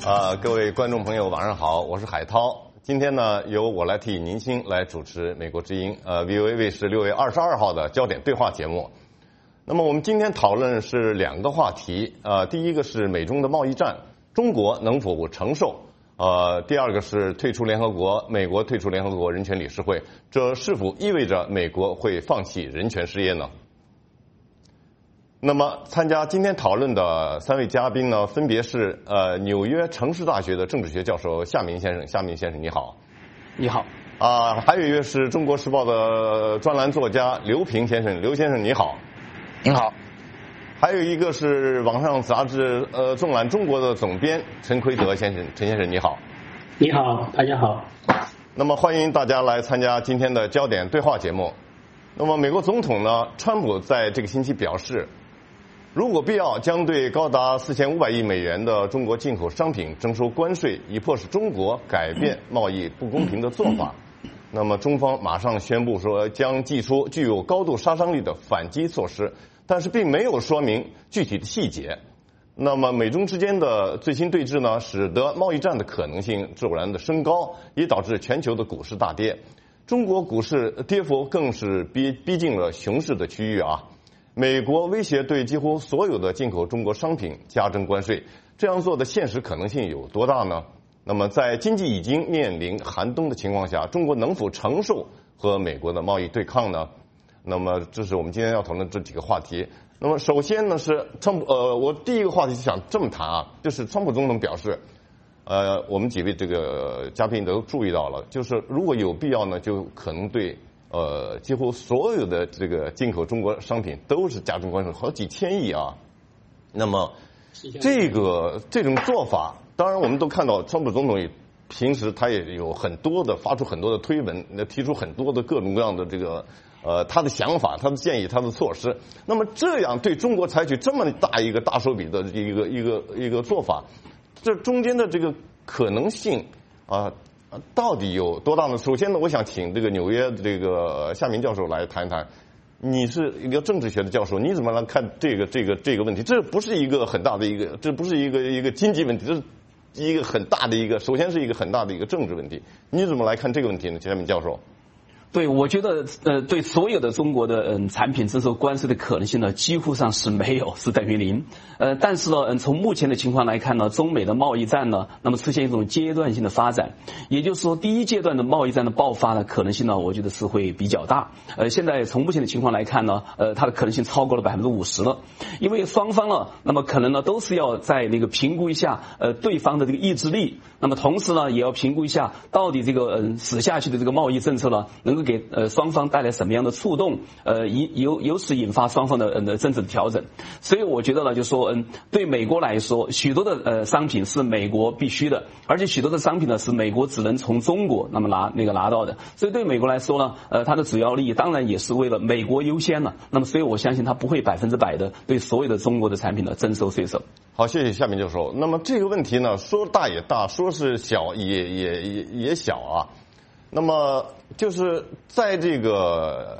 各位观众朋友晚上好，我是海涛。今天呢，由我来替宁鑫来主持美国之音VOA 卫视6月22号的焦点对话节目。那么我们今天讨论是两个话题，第一个是美中的贸易战，中国能否承受？第二个是退出联合国，美国退出联合国人权理事会，这是否意味着美国会放弃人权事业呢？那么参加今天讨论的三位嘉宾呢，分别是纽约城市大学的政治学教授夏明先生，夏明先生你好。 你好。 还有一位是中国时报的专栏作家刘平先生，刘先生你好。 你好。 还有一个是网上杂志纵览中国的总编陈奎德先生，陈先生你好。 你好，大家好。 那么欢迎大家来参加今天的焦点对话节目。那么美国总统呢，川普在这个星期表示，如果必要，将对高达4500亿美元的中国进口商品征收关税，以迫使中国改变贸易不公平的做法。那么中方马上宣布说，将祭出具有高度杀伤力的反击措施，但是并没有说明具体的细节。那么美中之间的最新对峙呢，使得贸易战的可能性骤然的升高，也导致全球的股市大跌。中国股市跌幅更是逼近了熊市的区域啊。美国威胁对几乎所有的进口中国商品加征关税，这样做的现实可能性有多大呢？那么在经济已经面临寒冬的情况下，中国能否承受和美国的贸易对抗呢？那么这是我们今天要讨论这几个话题。那么首先呢是我第一个话题想这么谈啊，就是川普总统表示，我们几位这个嘉宾都注意到了，就是如果有必要呢，就可能对几乎所有的这个进口中国商品都是加征关税，好几千亿啊。那么这种做法，当然我们都看到，川普总统平时他也有很多的发出很多的推文，提出很多的各种各样的这个他的想法、他的建议、他的措施。那么这样对中国采取这么大一个大手笔的一个做法，这中间的这个可能性到底有多大呢？首先呢，我想请这个纽约这个夏明教授来谈一谈。你是一个政治学的教授，你怎么来看这个问题？这不是一个很大的这不是一个经济问题，这是一个很大的首先是一个很大的一个政治问题。你怎么来看这个问题呢，夏明教授？ 对，我觉得对所有的中国的产品征收关税的可能性呢，几乎上是没有，是等于零。但是呢，从目前的情况来看呢，中美的贸易战呢，那么出现一种阶段性的发展，也就是说，第一阶段的贸易战的爆发的可能性呢，我觉得是会比较大。现在从目前的情况来看呢，它的可能性超过了50%了，因为双方呢，那么可能呢都是要在那个评估一下对方的这个意志力，那么同时呢，也要评估一下到底这个使下去的这个贸易政策呢，能够给双方带来什么样的触动，由此引发双方的政治的调整。所以我觉得呢，就说对美国来说，许多的商品是美国必须的，而且许多的商品呢是美国只能从中国那么拿到的。所以对美国来说呢，它的主要利益当然也是为了美国优先了。那么所以我相信它不会100%的对所有的中国的产品呢征收税收。 好，谢谢夏明教授。那么这个问题呢，说大也大，说是小也小啊。那么就是在这个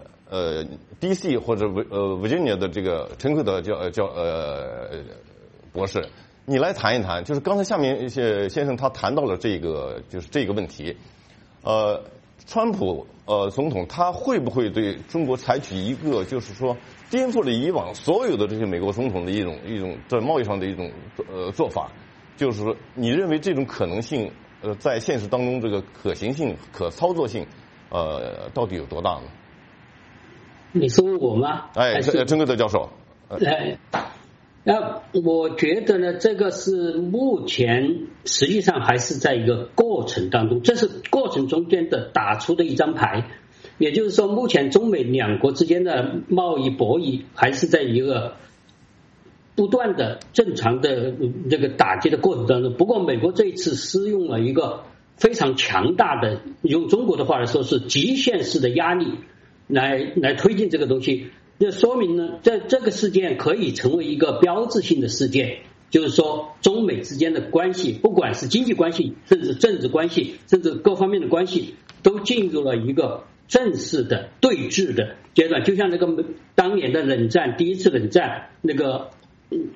DC 或者Virginia 的这个陈奎德博士，你来谈一谈，就是刚才夏明先生他谈到了这个问题，川普总统他会不会对中国采取一个就是说颠覆了以往所有的这些美国总统的一种在贸易上的一种做法，就是说你认为这种可能性在现实当中这个可行性、可操作性到底有多大呢？ 你是问我吗？ 陈奎德教授。 那我觉得呢，这个是目前实际上还是在一个过程当中，这是过程中间的打出的一张牌。也就是说，目前中美两国之间的贸易博弈还是在一个不断的正常的这个打击的过程当中。不过美国这一次施用了一个非常强大的，用中国的话来说是极限式的压力来推进这个东西。这说明呢，这个事件可以成为一个标志性的事件，就是说中美之间的关系，不管是经济关系，甚至政治关系，甚至各方面的关系，都进入了一个正式的对峙的阶段。就像那个当年的冷战，第一次冷战，那个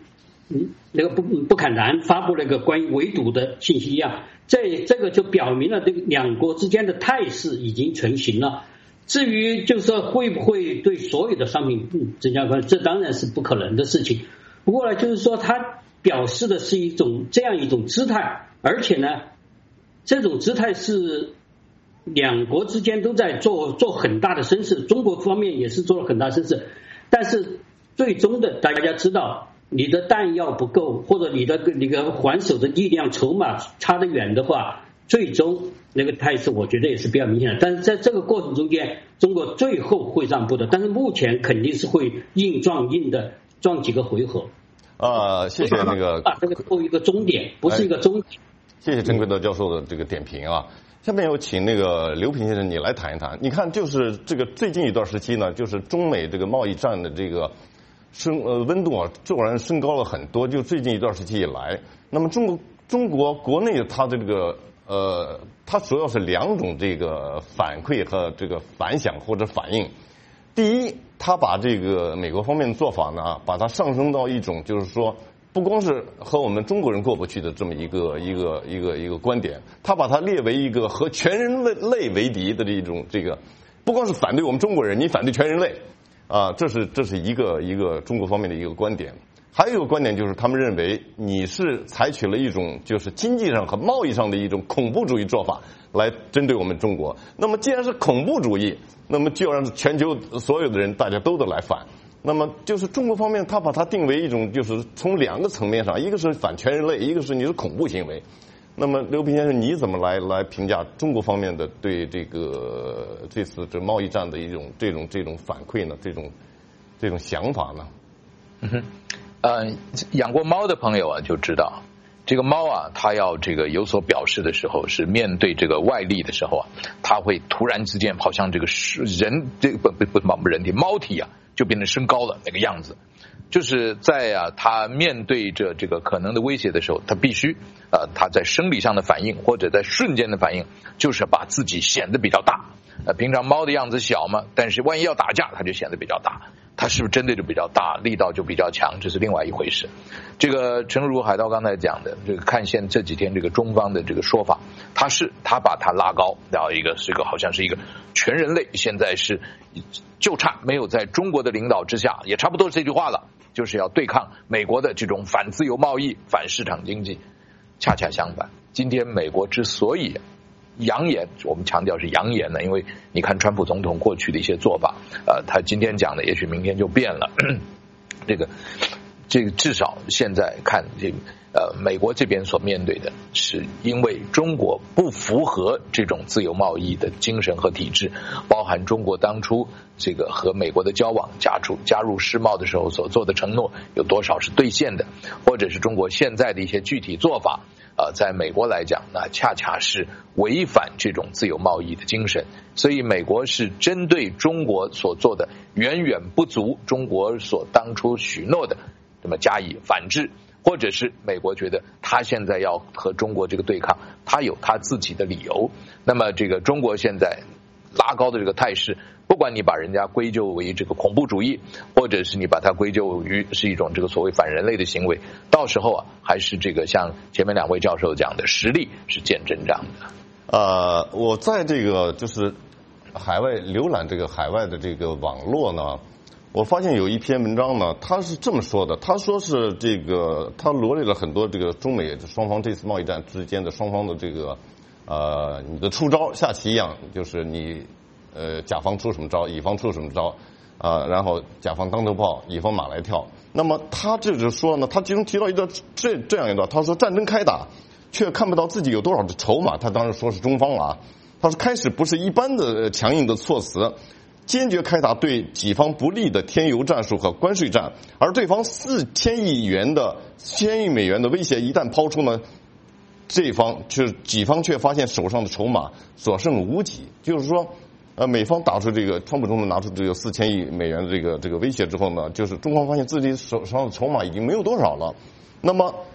那个不坦然发布那个关于围堵的信息一样，这个就表明了这个两国之间的态势已经成型了。至于就是说会不会对所有的商品增加关税，这当然是不可能的事情。不过呢，就是说他表示的是这样一种姿态，而且呢，这种姿态是两国之间都在做很大的声势，中国方面也是做了很大声势，但是最终的大家知道，你的弹药不够，或者你的还手的力量筹码差得远的话，最终那个态势我觉得也是比较明显的。但是在这个过程中间，中国最后会让步的，但是目前肯定是会硬撞几个回合。 谢谢那个这个作为一个终点，不是一个终点。 谢谢陈奎德教授的这个点评啊。下面有请那个刘平先生你来谈一谈。你看，就是这个最近一段时期呢，就是中美这个贸易战的这个温度啊，骤然升高了很多。就最近一段时期以来，那么中国国内它的这个它主要是两种这个反馈和这个反响或者反应。第一，他把这个美国方面的做法呢，把它上升到一种就是说，不光是和我们中国人过不去的这么一个观点，他把它列为一个和全人类为敌的这种这个，不光是反对我们中国人，你反对全人类啊，这是一个中国方面的一个观点。还有一个观点就是他们认为你是采取了一种就是经济上和贸易上的一种恐怖主义做法来针对我们中国。那么既然是恐怖主义，那么就让全球所有的人大家都得来反。那么就是中国方面他把它定为一种就是从两个层面上，一个是反全人类，一个是你是恐怖行为。那么刘平先生你怎么来评价中国方面的对这次这贸易战的一种这种反馈呢？这种想法呢？ 养过猫的朋友啊就知道，这个猫啊，它要这个有所表示的时候，是面对这个外力的时候啊，它会突然之间好像这个人这个不人体猫体啊，就变成升高了那个样子。就是在它面对着这个可能的威胁的时候，它必须它在生理上的反应或者在瞬间的反应，就是把自己显得比较大。平常猫的样子小嘛，但是万一要打架，它就显得比较大。它是不是真的就比较大，力道就比较强，这是另外一回事。这个诚如海涛刚才讲的，这个看这几天这个中方的这个说法，他把它拉高到是个好像是一个全人类，现在是就差没有在中国的领导之下，也差不多这句话了，就是要对抗美国的这种反自由贸易、反市场经济。恰恰相反，今天美国之所以扬言，我们强调是扬言呢，因为你看川普总统过去的一些做法，他今天讲的也许明天就变了。这个至少现在看美国这边所面对的是因为中国不符合这种自由贸易的精神和体制，包含中国当初这个和美国的交往加入世贸的时候所做的承诺有多少是兑现的，或者是中国现在的一些具体做法在美国来讲那恰恰是违反这种自由贸易的精神。所以美国是针对中国所做的远远不足中国所当初许诺的那么加以反制，或者是美国觉得他现在要和中国这个对抗，他有他自己的理由。那么这个中国现在拉高的这个态势，不管你把人家归咎为这个恐怖主义，或者是你把它归咎于是一种这个所谓反人类的行为，到时候还是这个像前面两位教授讲的，实力是见真章的。 我在这个就是海外浏览这个海外的这个网络呢，我发现有一篇文章呢，他是这么说的，他说是这个他罗列了很多这个中美双方这次贸易战之间的双方的这个你的出招下棋一样，就是你甲方出什么招，乙方出什么招然后甲方当头炮，乙方马来跳。那么他这就说呢，他其中提到一段这样一段，他说战争开打却看不到自己有多少的筹码，他当然说是中方了他说开始不是一般的强硬的措辞，坚决开打对己方不利的添油战术和关税战，而对方4000亿美元的威胁一旦抛出呢，这方就是己方却发现手上的筹码所剩无几。就是说美方打出这个川普总统拿出这个4000亿美元的这个威胁之后呢，就是中方发现自己手上的筹码已经没有多少了。那么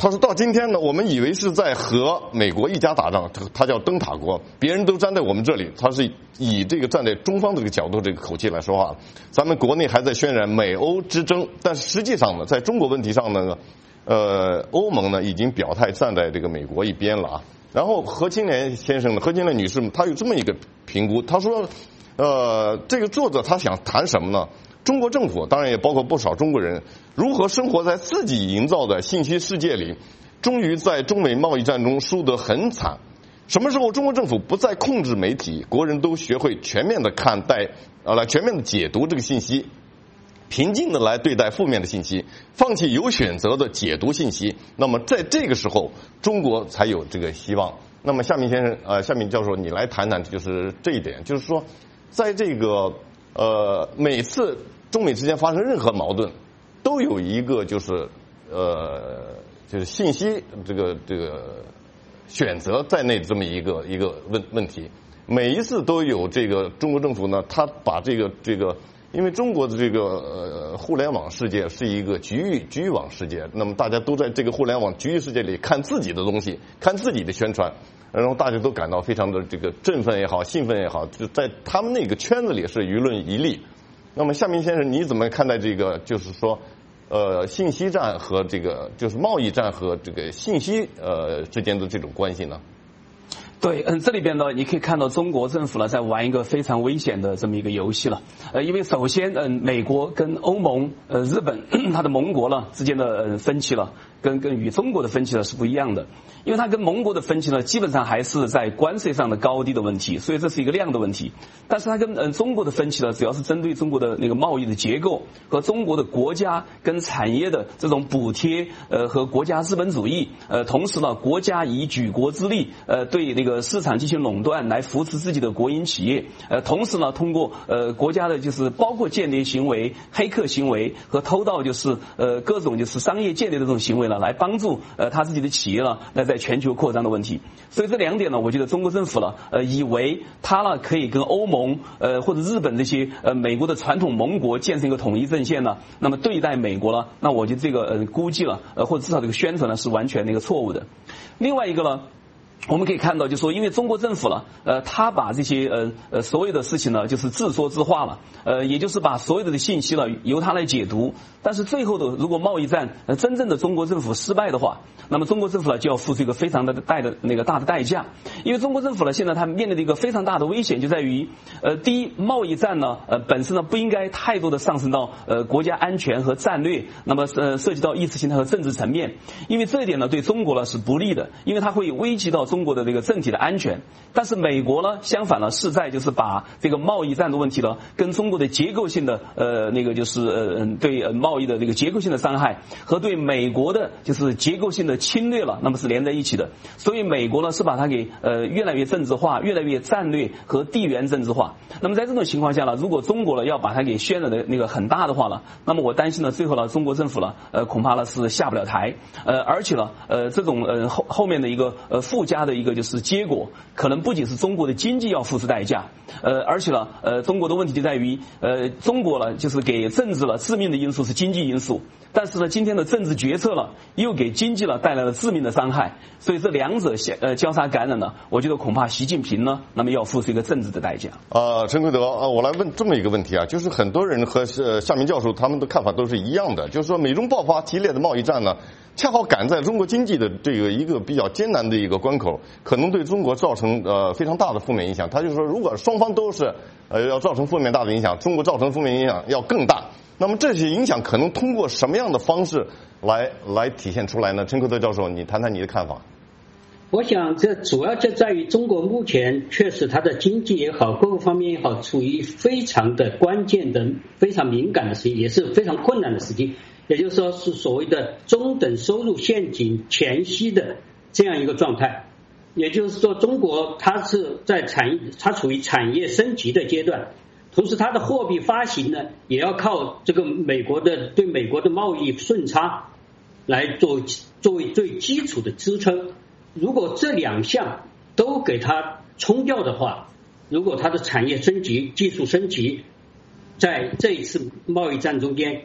他说到今天呢，我们以为是在和美国一家打仗，他叫灯塔国，别人都站在我们这里，他是以这个站在中方这个角度这个口气来说话。咱们国内还在渲染美欧之争，但是实际上呢，在中国问题上呢，欧盟呢已经表态站在这个美国一边了啊。然后何清莲先生呢，何清莲女士，她有这么一个评估，她说，这个作者他想谈什么呢？中国政府当然也包括不少中国人，如何生活在自己营造的信息世界里，终于在中美贸易战中输得很惨。什么时候中国政府不再控制媒体，国人都学会全面的看待，来全面的解读这个信息，平静的来对待负面的信息，放弃有选择的解读信息，那么在这个时候中国才有这个希望。那么夏明先生，夏明教授，你来谈谈就是这一点，就是说在这个每次中美之间发生任何矛盾，都有一个就是信息这个选择在内这么一个问题。每一次都有这个中国政府呢，他把这个，因为中国的这个互联网世界是一个局域网世界，那么大家都在这个互联网局域世界里看自己的东西，看自己的宣传，然后大家都感到非常的这个振奋也好，兴奋也好，就在他们那个圈子里是舆论一例。那么夏明先生，你怎么看待这个？就是说，信息战和这个就是贸易战和这个信息之间的这种关系呢？ 对，这里边呢，你可以看到中国政府呢在玩一个非常危险的这么一个游戏了。因为首先，美国跟欧盟、日本它的盟国呢之间的分歧了，跟与中国的分歧呢是不一样的。因为它跟盟国的分歧呢，基本上还是在关税上的高低的问题，所以这是一个量的问题。但是它跟中国的分歧呢，主要是针对中国的那个贸易的结构和中国的国家跟产业的这种补贴，和国家资本主义，同时呢，国家以举国之力，对那个市场进行垄断来扶持自己的国营企业，同时呢，通过国家的就是包括间谍行为、黑客行为和偷盗，就是各种就是商业间谍的这种行为呢，来帮助他自己的企业呢，来在全球扩张的问题。所以这两点呢，我觉得中国政府呢，以为他呢可以跟欧盟或者日本这些美国的传统盟国建成一个统一阵线呢，那么对待美国呢，那我觉得这个估计了或者至少这个宣传呢是完全那个错误的。另外一个呢，我们可以看到，就是说，因为中国政府了，他把这些所有的事情呢，就是自说自话了，也就是把所有的信息呢由他来解读。但是最后的，如果贸易战真正的中国政府失败的话，那么中国政府呢就要付出一个非常大的代价。因为中国政府呢现在它面临的一个非常大的危险就在于，第一，贸易战呢本身呢不应该太多的上升到国家安全和战略，那么涉及到意识形态和政治层面，因为这一点呢对中国呢是不利的，因为它会危及到中国的这个政体的安全。但是美国呢相反呢是在就是把这个贸易战的问题呢跟中国的结构性的那个就是对贸易的这个结构性的伤害和对美国的就是结构性的侵略了，那么是连在一起的。所以美国呢是把它给越来越政治化，越来越战略和地缘政治化。那么在这种情况下呢，如果中国呢要把它给渲染的那个很大的话呢，那么我担心呢最后呢中国政府呢恐怕呢是下不了台，而且呢这种后面的一个附加的一个就是结果，可能不仅是中国的经济要付出代价，而且呢中国的问题就在于中国呢就是给政治了致命的因素是经济因素，但是呢今天的政治决策了又给经济了带来了致命的伤害，所以这两者交叉感染呢，我觉得恐怕习近平呢那么要付出一个政治的代价。 陈奎德，我来问这么一个问题啊，就是很多人和夏明教授他们的看法都是一样的，就是说美中爆发激烈的贸易战呢，恰好赶在中国经济的这个一个比较艰难的一个关口，可能对中国造成非常大的负面影响。他就说，如果双方都是要造成负面大的影响，中国造成负面影响要更大。那么这些影响可能通过什么样的方式来体现出来呢？陈奎德教授，你谈谈你的看法。 我想这主要就在于中国目前确实它的经济也好，各个方面也好，处于非常的关键的、非常敏感的时期，也是非常困难的时期。也就是说，是所谓的中等收入陷阱前夕的这样一个状态。也就是说，中国它是在它处于产业升级的阶段，同时它的货币发行呢，也要靠这个对美国的贸易顺差来作为最基础的支撑。如果这两项都给它冲掉的话，如果它的产业升级、技术升级，在这一次贸易战中间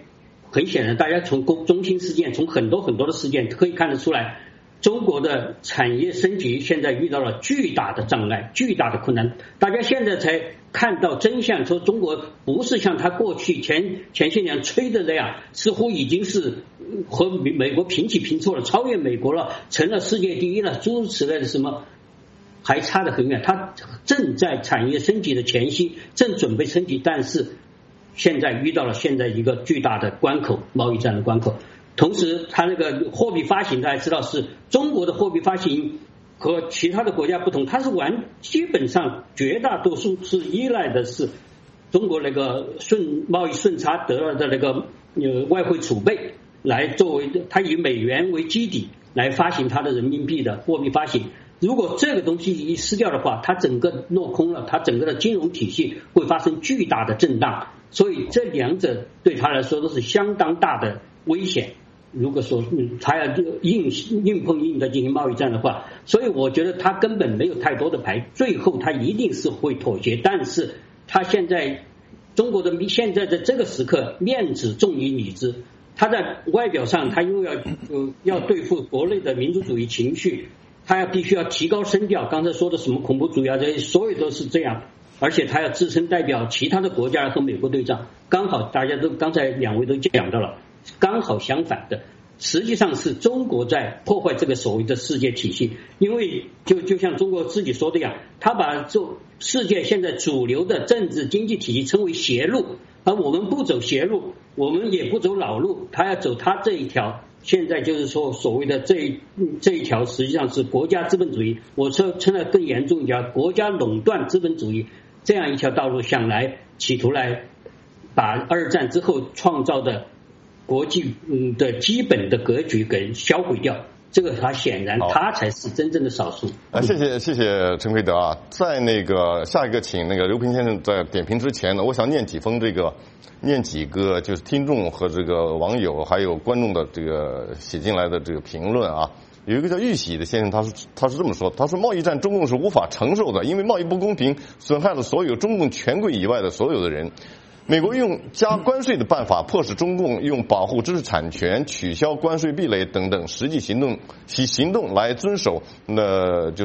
很显然，大家从中心事件，从很多的事件可以看得出来，中国的产业升级现在遇到了巨大的障碍、巨大的困难。大家现在才看到真相，说中国不是像他过去前些年吹的那样，似乎已经是和美国平起平坐了，超越美国了，成了世界第一了，诸如此类的什么，还差得很远。他正在产业升级的前夕，正准备升级，但是现在遇到了现在一个巨大的关口，贸易战的关口。同时，它那个货币发行，大家知道是中国的货币发行和其他的国家不同，它是基本上绝大多数是依赖的是中国那个贸易顺差得来的那个外汇储备来作为，它以美元为基底来发行它的人民币的货币发行。如果这个东西一失掉的话，它整个落空了，它整个的金融体系会发生巨大的震荡。所以这两者对他来说都是相当大的危险。如果说他要硬碰硬的进行贸易战的话，所以我觉得他根本没有太多的牌，最后他一定是会妥协。但是他现在中国的现在的这个时刻，面子重于里子，他在外表上他又要对付国内的民族主义情绪，他必须要提高声调，刚才说的什么恐怖主义啊，这些所有都是这样。而且他要自身代表其他的国家和美国对仗，刚好大家都刚才两位都讲到了，刚好相反的，实际上是中国在破坏这个所谓的世界体系。因为就像中国自己说的一样，他把世界现在主流的政治经济体系称为邪路，而我们不走邪路，我们也不走老路，他要走他这一条。现在就是说所谓的这一条实际上是国家资本主义，我称得更严重一点，国家垄断资本主义这样一条道路，想来企图来把二战之后创造的国际的基本的格局给销毁掉。这个他显然他才是真正的少数。 谢谢陈奎德啊。在那个下一个请那个刘平先生在点评之前呢，我想念几个就是听众和这个网友还有观众的这个写进来的这个评论啊。有一个叫玉喜的先生，他是这么说，他说贸易战中共是无法承受的，因为贸易不公平损害了所有中共权贵以外的所有的人。美国用加关税的办法迫使中共用保护知识产权、取消关税壁垒等等实际行动来遵守就是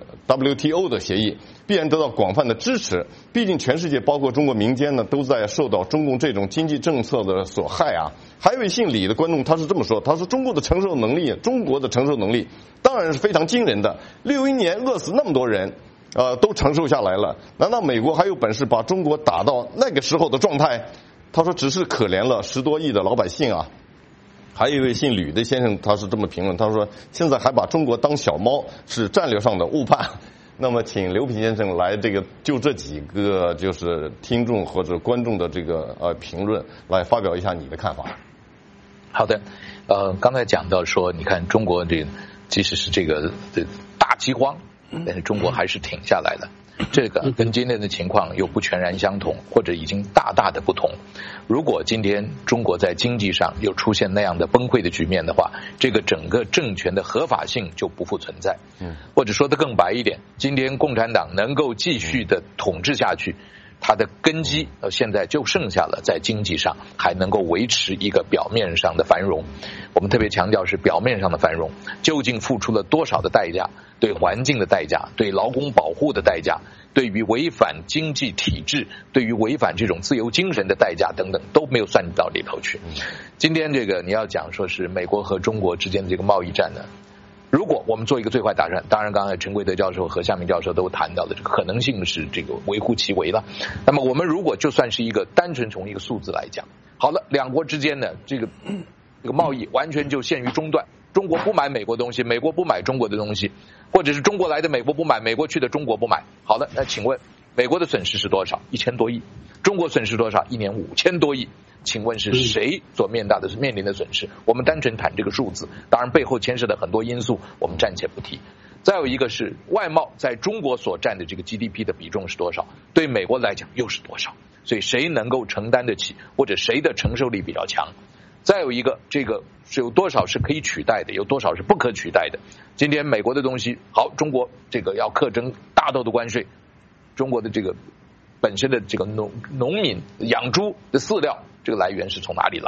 WTO 的协议，必然得到广泛的支持。毕竟全世界包括中国民间呢，都在受到中共这种经济政策的所害啊。还有一位姓李的观众他是这么说，他说中国的承受能力当然是非常惊人的，61年饿死那么多人。都承受下来了，难道美国还有本事把中国打到那个时候的状态？他说只是可怜了10多亿的老百姓啊。还有一位姓吕的先生，他是这么评论，他说现在还把中国当小猫，是战略上的误判。那么请刘平先生来就这几个就是听众或者观众的这个评论来发表一下你的看法。 好的，刚才讲到说，你看中国即使是这个大饥荒，但是中国还是挺下来了。这个跟今天的情况又不全然相同，或者已经大大的不同。如果今天中国在经济上又出现那样的崩溃的局面的话，这个整个政权的合法性就不复存在。或者说得更白一点，今天共产党能够继续的统治下去，它的根基现在就剩下了在经济上还能够维持一个表面上的繁荣。我们特别强调是表面上的繁荣，究竟付出了多少的代价，对环境的代价，对劳工保护的代价，对于违反经济体制，对于违反这种自由精神的代价等等，都没有算到里头去。今天这个你要讲说是美国和中国之间的这个贸易战呢，如果我们做一个最坏打算，当然刚才陈奎德教授和夏明教授都谈到的这个可能性是这个微乎其微了。那么我们如果就算是一个单纯从一个数字来讲，好了，两国之间的这个贸易完全就限于中断，中国不买美国东西，美国不买中国的东西，或者是中国来的美国不买，美国去的中国不买。好了，那请问美国的损失是多少？1000多亿。中国损失多少？1年5000多亿。请问是谁所面临的损失？我们单纯谈这个数字，当然背后牵涉的很多因素，我们暂且不提。再有一个是外贸在中国所占的这个 GDP 的比重是多少，对美国来讲又是多少，所以谁能够承担得起，或者谁的承受力比较强。再有一个，这个是有多少是可以取代的，有多少是不可取代的。今天美国的东西好，中国这个要课征大豆的关税，中国的这个本身的这个农民养猪的饲料，这个来源是从哪里来？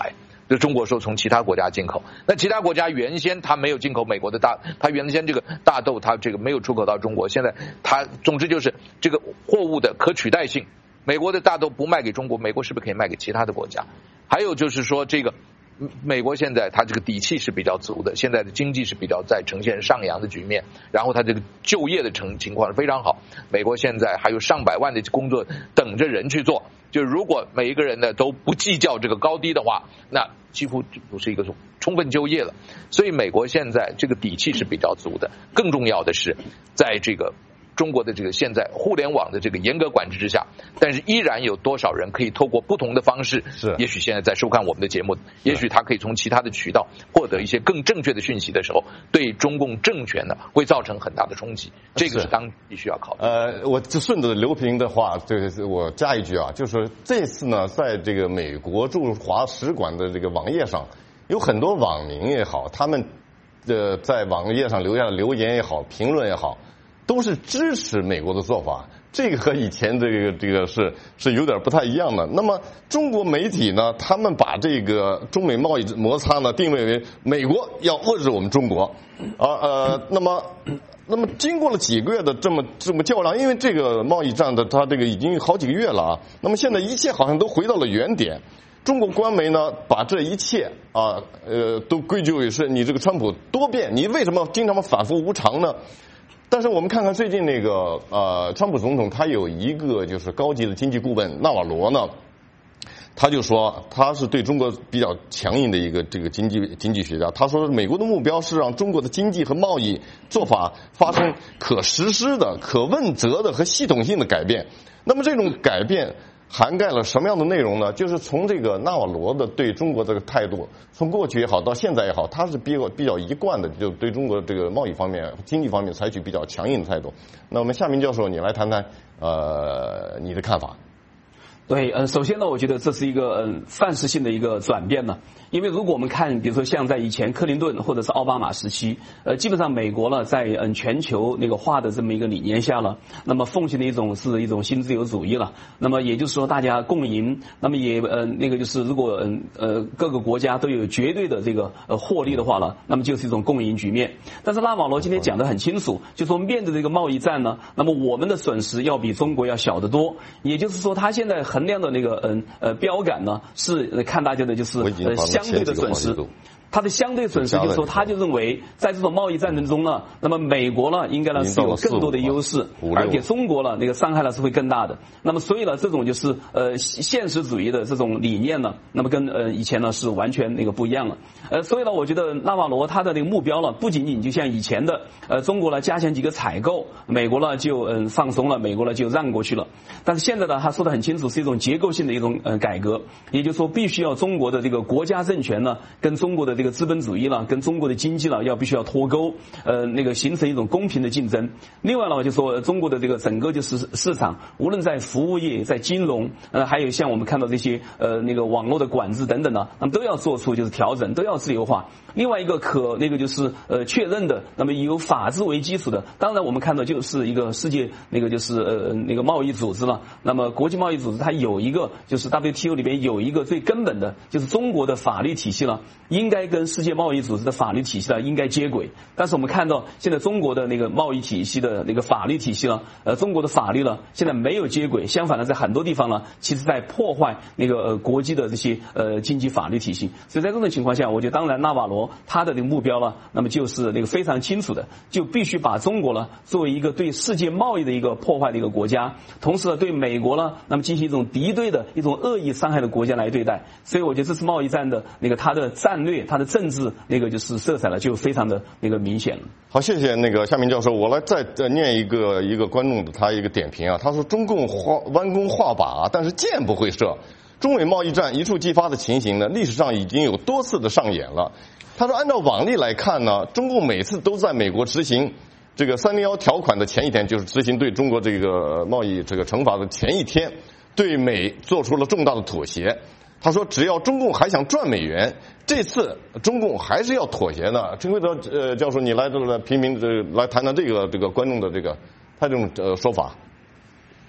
就中国说从其他国家进口，那其他国家原先它没有进口美国的它原先这个大豆它这个没有出口到中国，现在它总之就是这个货物的可取代性，美国的大豆不卖给中国，美国是不是可以卖给其他的国家？还有就是说这个。美国现在它这个底气是比较足的，现在的经济是比较在呈现上扬的局面，然后它这个就业的情况是非常好。美国现在还有上百万的工作等着人去做，就如果每一个人呢都不计较这个高低的话，那几乎不是一个充分就业了。所以美国现在这个底气是比较足的。更重要的是，在这个中国的这个现在互联网的这个严格管制之下，但是依然有多少人可以透过不同的方式，也许现在在收看我们的节目，也许他可以从其他的渠道获得一些更正确的讯息的时候，对中共政权呢会造成很大的冲击，这个是当必须要考虑。 我就顺着刘平的话，我加一句啊，就是这次呢，在这个美国驻华使馆的这个网页上，有很多网民也好，他们在网页上留下的留言也好，评论也好。都是支持美国的做法，这个和以前这个是有点不太一样的。那么中国媒体呢，他们把这个中美贸易摩擦呢定位为美国要遏制我们中国，那么经过了几个月的这么较量，因为这个贸易战的它这个已经好几个月了啊，那么现在一切好像都回到了原点。中国官媒呢，把这一切都归咎于是你这个川普多变，你为什么经常反复无常呢？但是我们看看最近那个川普总统他有一个就是高级的经济顾问纳瓦罗呢，他就说他是对中国比较强硬的一个这个经济学家。他说美国的目标是让中国的经济和贸易做法发生可实施的、可问责的和系统性的改变。那么这种改变涵盖了什么样的内容呢？就是从这个纳瓦罗的对中国这个态度，从过去也好到现在也好，他是比较一贯的，就对中国这个贸易方面、经济方面采取比较强硬的态度。那我们夏明教授，你来谈谈你的看法。 对，首先呢，我觉得这是一个范式性的一个转变呢。因为如果我们看，比如说像在以前克林顿或者是奥巴马时期，基本上美国呢在全球那个化的这么一个理念下了，那么奉行的是一种新自由主义了。那么也就是说大家共赢，那么也那个就是如果各个国家都有绝对的这个获利的话了，那么就是一种共赢局面。但是拉瓦罗今天讲得很清楚，就说面对这个贸易战呢，那么我们的损失要比中国要小得多。也就是说他现在衡量的那个标杆呢，是看大家的就是相对的损失。它的相对损失就是说，他就认为在这种贸易战争中呢，那么美国呢应该呢是有更多的优势，而且中国呢那个伤害呢是会更大的。那么所以呢，这种就是现实主义的这种理念呢，那么跟以前呢是完全那个不一样了。所以呢，我觉得纳瓦罗他的那个目标呢，不仅仅就像以前的中国呢加强几个采购，美国呢就放松了，美国呢就让过去了。但是现在呢，他说得很清楚，是一种结构性的一种改革，也就是说，必须要中国的这个国家政权呢，跟中国的这个资本主义了，跟中国的经济了，必须要脱钩，那个形成一种公平的竞争。另外呢，就说中国的这个整个就是市场，无论在服务业、在金融，还有像我们看到这些那个网络的管制等等呢，那么都要做出就是调整，都要自由化。另外一个那个就是确认的，那么以有法治为基础的，当然我们看到就是一个世界那个就是那个贸易组织了。那么国际贸易组织它有一个就是 WTO 里边有一个最根本的，就是中国的法律体系了，应该跟世界贸易组织的法律体系呢应该接轨。但是我们看到现在中国的那个贸易体系的那个法律体系呢，中国的法律呢现在没有接轨，相反呢在很多地方呢其实在破坏那个国际的这些经济法律体系。所以在这种情况下，我觉得当然纳瓦罗他的这个目标呢，那么就是那个非常清楚的，就必须把中国呢作为一个对世界贸易的一个破坏的一个国家，同时呢对美国呢那么进行一种敌对的一种恶意伤害的国家来对待。所以我觉得这次贸易战的那个它的战略、它的政治那个就是色彩了，就非常的那个明显了。 好，谢谢那个夏明教授。我来再念一个观众的他一个点评啊，他说中共弯弓画靶，但是箭不会射。中美贸易战一触即发的情形呢，历史上已经有多次的上演了。他说，按照往例来看呢，中共每次都在美国执行这个301条款的前一天，就是执行对中国这个贸易这个惩罚的前一天，对美做出了重大的妥协。他说，只要中共还想赚美元，这次中共还是要妥协的。陈奎德教授，你来评评来谈谈这个观众的这个他这种说法。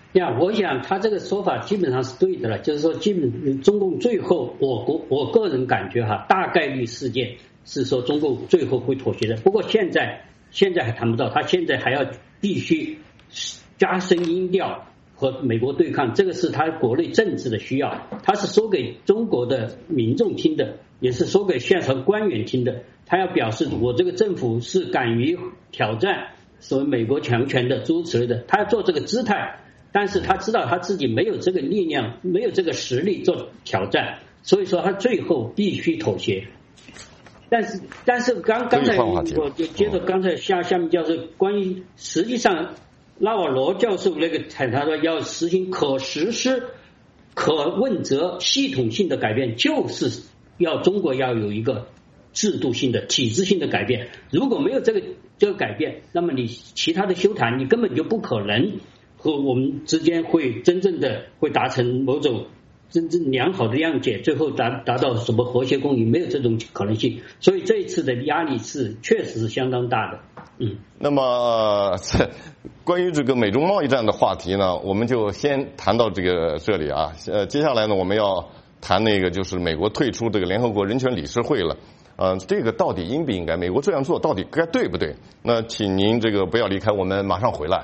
我想他这个说法基本上是对的了，就是说中共最后我个人感觉大概率事件是说中共最后会妥协的。不过现在还谈不到，他现在还要必须加深音调和美国对抗，这个是他国内政治的需要，他是说给中国的民众听的，也是说给现场官员听的。他要表示我这个政府是敢于挑战所谓美国强权的诸如此类的，他要做这个姿态，但是他知道他自己没有这个力量，没有这个实力做挑战，所以说他最后必须妥协。但是刚才我就接着刚才下面教授关于实际上拉瓦罗教授那个他说要实行可实施、可问责、系统性的改变，就是要中国要有一个制度性的、体制性的改变。如果没有这个改变，那么你其他的修谈你根本就不可能和我们之间会真正的会达成某种真正良好的谅解，最后达到什么和谐共赢，没有这种可能性。所以这一次的压力是确实是相当大的。 那么关于这个美中贸易战的话题呢，我们就先谈到这里啊。接下来呢，我们要谈那个就是美国退出这个联合国人权理事会了。这个到底应不应该？美国这样做到底该对不对？那请您这个不要离开，我们马上回来。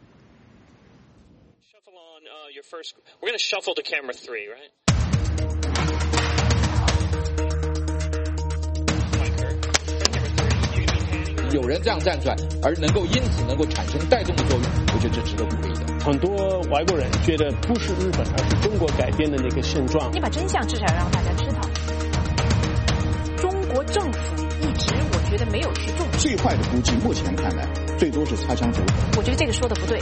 We're going to shuffle to camera 3, right? 有人这样站出来，而因此能够产生带动的作用，我觉得这值得鼓励的。 很多外国人觉得不是日本，而是中国改变的那个现状。 你把真相至少让大家知道。中国政府一直我觉得没有去重视。 最坏的估计，目前看来最多是擦枪走火。 我觉得这个说的不对。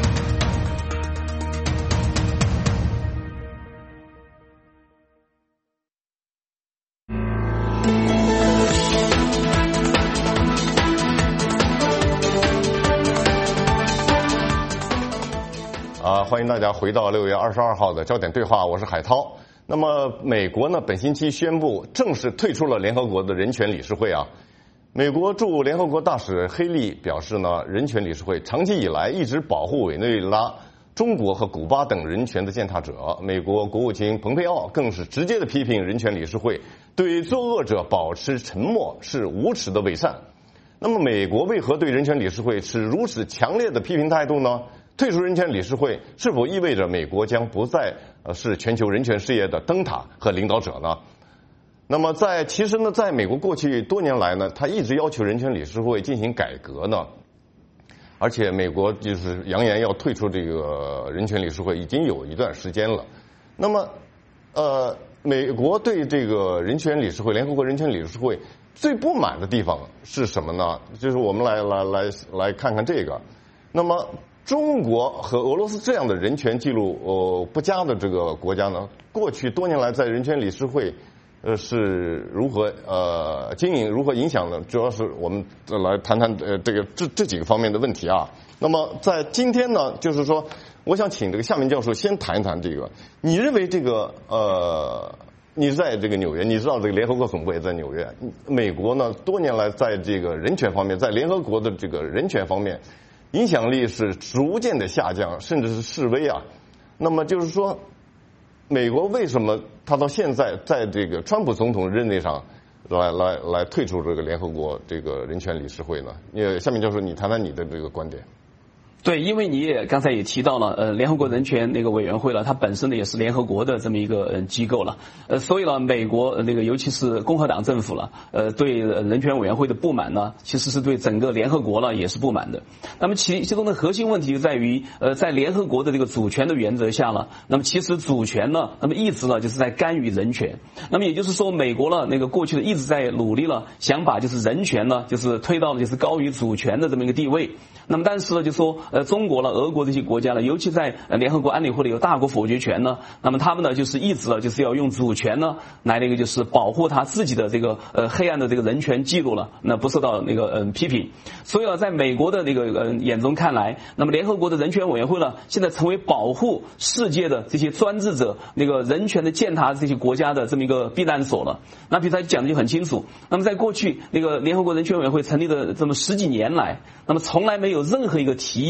欢迎大家回到6月22号的焦点对话，我是海涛。那么美国呢，本星期宣布正式退出了联合国的人权理事会啊。美国驻联合国大使黑利表示呢，人权理事会长期以来一直保护委内瑞拉、中国和古巴等人权的践踏者。美国国务卿蓬佩奥更是直接的批评人权理事会对作恶者保持沉默是无耻的伪善。那么美国为何对人权理事会持如此强烈的批评态度呢？退出人权理事会是否意味着美国将不再是全球人权事业的灯塔和领导者呢？那么其实呢，在美国过去多年来呢，他一直要求人权理事会进行改革呢，而且美国就是扬言要退出这个人权理事会已经有一段时间了。那么美国对这个人权理事会、联合国人权理事会最不满的地方是什么呢？就是我们来看看这个。那么中国和俄罗斯这样的人权记录不佳的这个国家呢，过去多年来在人权理事会是如何经营、如何影响呢？主要是我们来谈谈这几个方面的问题啊。那么在今天呢，就是说，我想请这个夏明教授先谈一谈这个。你认为这个你在这个纽约，你知道这个联合国总部也在纽约。美国呢，多年来在这个人权方面，在联合国的这个人权方面，影响力是逐渐的下降，甚至是式微啊。那么就是说，美国为什么他到现在在这个川普总统任内上来退出这个联合国这个人权理事会呢？夏明教授，你谈谈你的这个观点。 对，因为你也刚才也提到了，联合国人权那个委员会了，它本身呢也是联合国的这么一个机构了，所以呢，美国那个尤其是共和党政府了，对人权委员会的不满呢，其实是对整个联合国呢也是不满的。那么其中的核心问题就在于，在联合国的这个主权的原则下呢，那么其实主权呢，那么一直呢就是在干预人权。那么也就是说，美国呢那个过去的一直在努力了，想把就是人权呢就是推到了就是高于主权的这么一个地位。那么但是呢，就说中国了、俄国这些国家呢，尤其在联合国安理会里有大国否决权呢，那么他们呢就是一直呢就是要用主权呢来那个就是保护他自己的这个黑暗的这个人权记录了，那不受到那个批评。所以呢，在美国的那个眼中看来，那么联合国的人权委员会呢，现在成为保护世界的这些专制者那个人权的践踏这些国家的这么一个避难所了。那比如他讲的就很清楚，那么在过去那个联合国人权委员会成立的这么10几年来，那么从来没有任何一个提议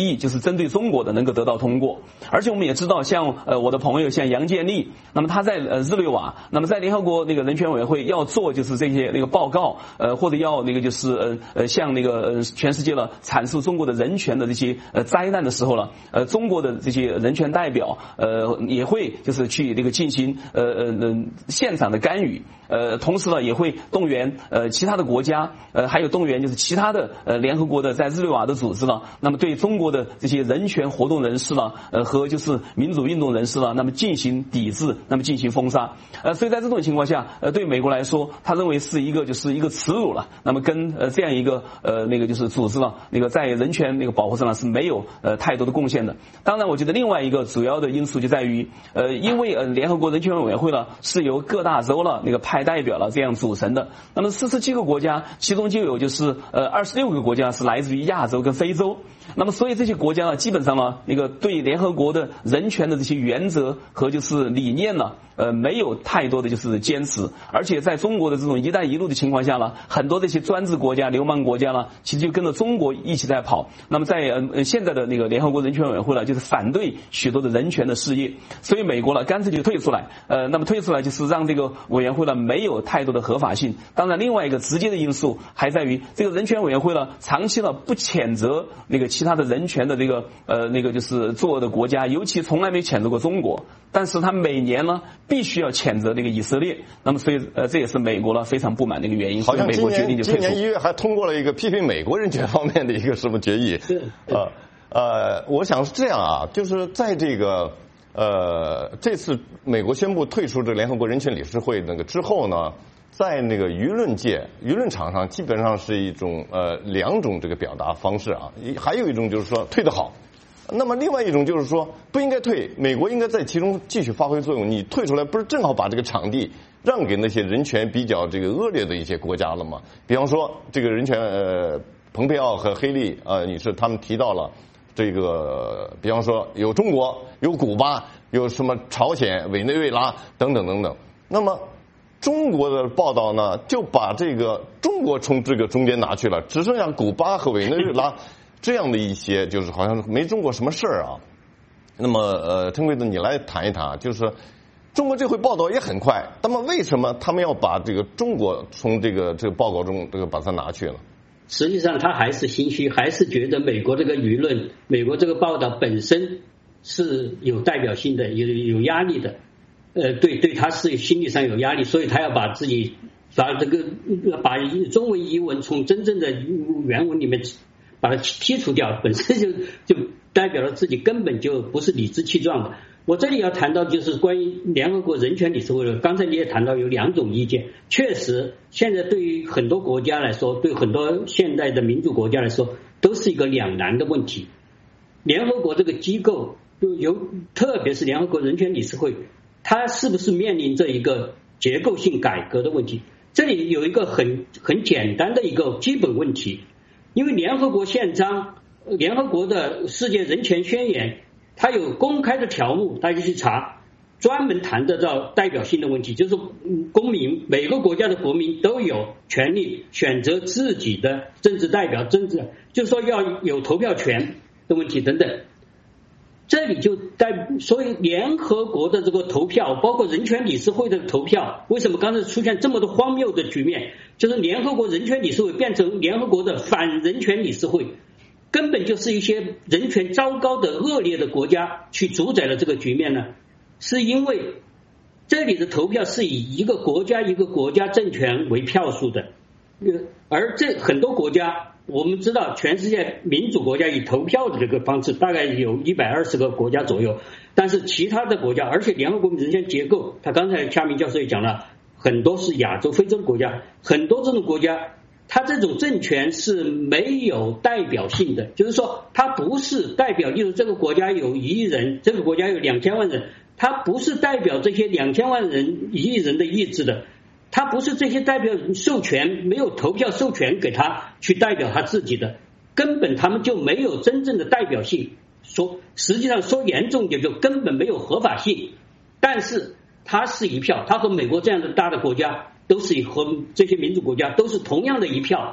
议就是针对中国的能够得到通过。而且我们也知道，像我的朋友像杨建立，那么他在日内瓦，那么在联合国那个人权委员会要做就是这些那个报告，或者要那个就是向那个全世界了阐述中国的人权的这些灾难的时候了，中国的这些人权代表也会就是去那个进行现场的干预，同时呢也会动员其他的国家，还有动员就是其他的联合国的在日内瓦的组织了，那么对中国的这些人权活动人士了和就是民主运动人士了，那么进行抵制，那么进行封杀。所以在这种情况下，对美国来说，他认为是一个就是一个耻辱了。那么跟这样一个那个就是组织了，那个在人权那个保护上呢是没有太多的贡献的。当然，我觉得另外一个主要的因素就在于因为联合国人权委员会呢是由各大洲了那个派代表了这样组成的。那么47个国家，其中就有就是26个国家是来自于亚洲跟非洲。那么所以这些国家呢，基本上呢那个对联合国的人权的这些原则和就是理念呢没有太多的就是坚持，而且在中国的这种一带一路的情况下呢，很多这些专制国家、流氓国家呢，其实就跟着中国一起在跑。那么在现在的那个联合国人权委员会呢，就是反对许多的人权的事业，所以美国呢干脆就退出来。那么退出来就是让这个委员会呢没有太多的合法性。当然，另外一个直接的因素还在于这个人权委员会呢长期呢不谴责那个其他的人权的这个那个就是作恶的国家，尤其从来没谴责过中国，但是他每年呢必须要谴责那个以色列。那么所以这也是美国呢非常不满的一个原因。 好像美国决定就退出。 今年1月还通过了一个批评美国人权方面的一个什么决议。我想是这样啊，就是在这个这次美国宣布退出这联合国人权理事会那个之后呢，在那个舆论界、舆论场上，基本上是一种两种这个表达方式啊。还有一种就是说退得好，那么另外一种就是说不应该退，美国应该在其中继续发挥作用。你退出来不是正好把这个场地让给那些人权比较这个恶劣的一些国家了吗？比方说这个人权蓬佩奥和黑利女士他们提到了这个，比方说有中国、有古巴、有什么朝鲜、委内瑞拉等等等等。那么中国的报道呢，就把这个中国从这个中间拿去了，只剩下古巴和委内瑞拉这样的一些，就是好像没中国什么事儿啊。那么陈贵子，你来谈一谈，就是中国这回报道也很快，那么为什么他们要把这个中国从这个报告中把它拿去了？ 实际上他还是心虚，还是觉得美国这个舆论、美国这个报道本身是有代表性的、有压力的，对他是心理上有压力，所以他要把自己把中文译文从真正的原文里面把它剔除掉，本身就代表了自己根本就不是理直气壮的。我这里要谈到就是关于联合国人权理事会的，刚才你也谈到有两种意见，确实现在对于很多国家来说，对很多现代的民主国家来说，都是一个两难的问题。联合国这个机构特别是联合国人权理事会，它是不是面临着一个结构性改革的问题？这里有一个很简单的一个基本问题，因为联合国宪章、联合国的世界人权宣言，它有公开的条目，大家去查，专门谈得到代表性的问题，就是公民，每个国家的国民都有权利选择自己的政治代表，就是说要有投票权的问题等等。这里就所以联合国的这个投票，包括人权理事会的投票，为什么刚才出现这么多荒谬的局面？就是联合国人权理事会变成联合国的反人权理事会，根本就是一些人权糟糕的恶劣的国家去主宰了这个局面呢？是因为这里的投票是以一个国家一个国家政权为票数的，而这很多国家，我们知道全世界民主国家以投票的这个方式大概有120个国家左右，但是其他的国家，而且联合国人权结构，他刚才夏明教授也讲了，很多是亚洲非洲国家，很多这种国家它这种政权是没有代表性的，就是说它不是代表，例如这个国家有1亿人，这个国家有2000万人，它不是代表这些2000万人、1亿人的意志的，他不是这些代表授权，没有投票授权给他去代表他自己的，根本他们就没有真正的代表性，实际上说严重点就根本没有合法性。但是他是一票，他和美国这样的大的国家都是和这些民主国家都是同样的一票，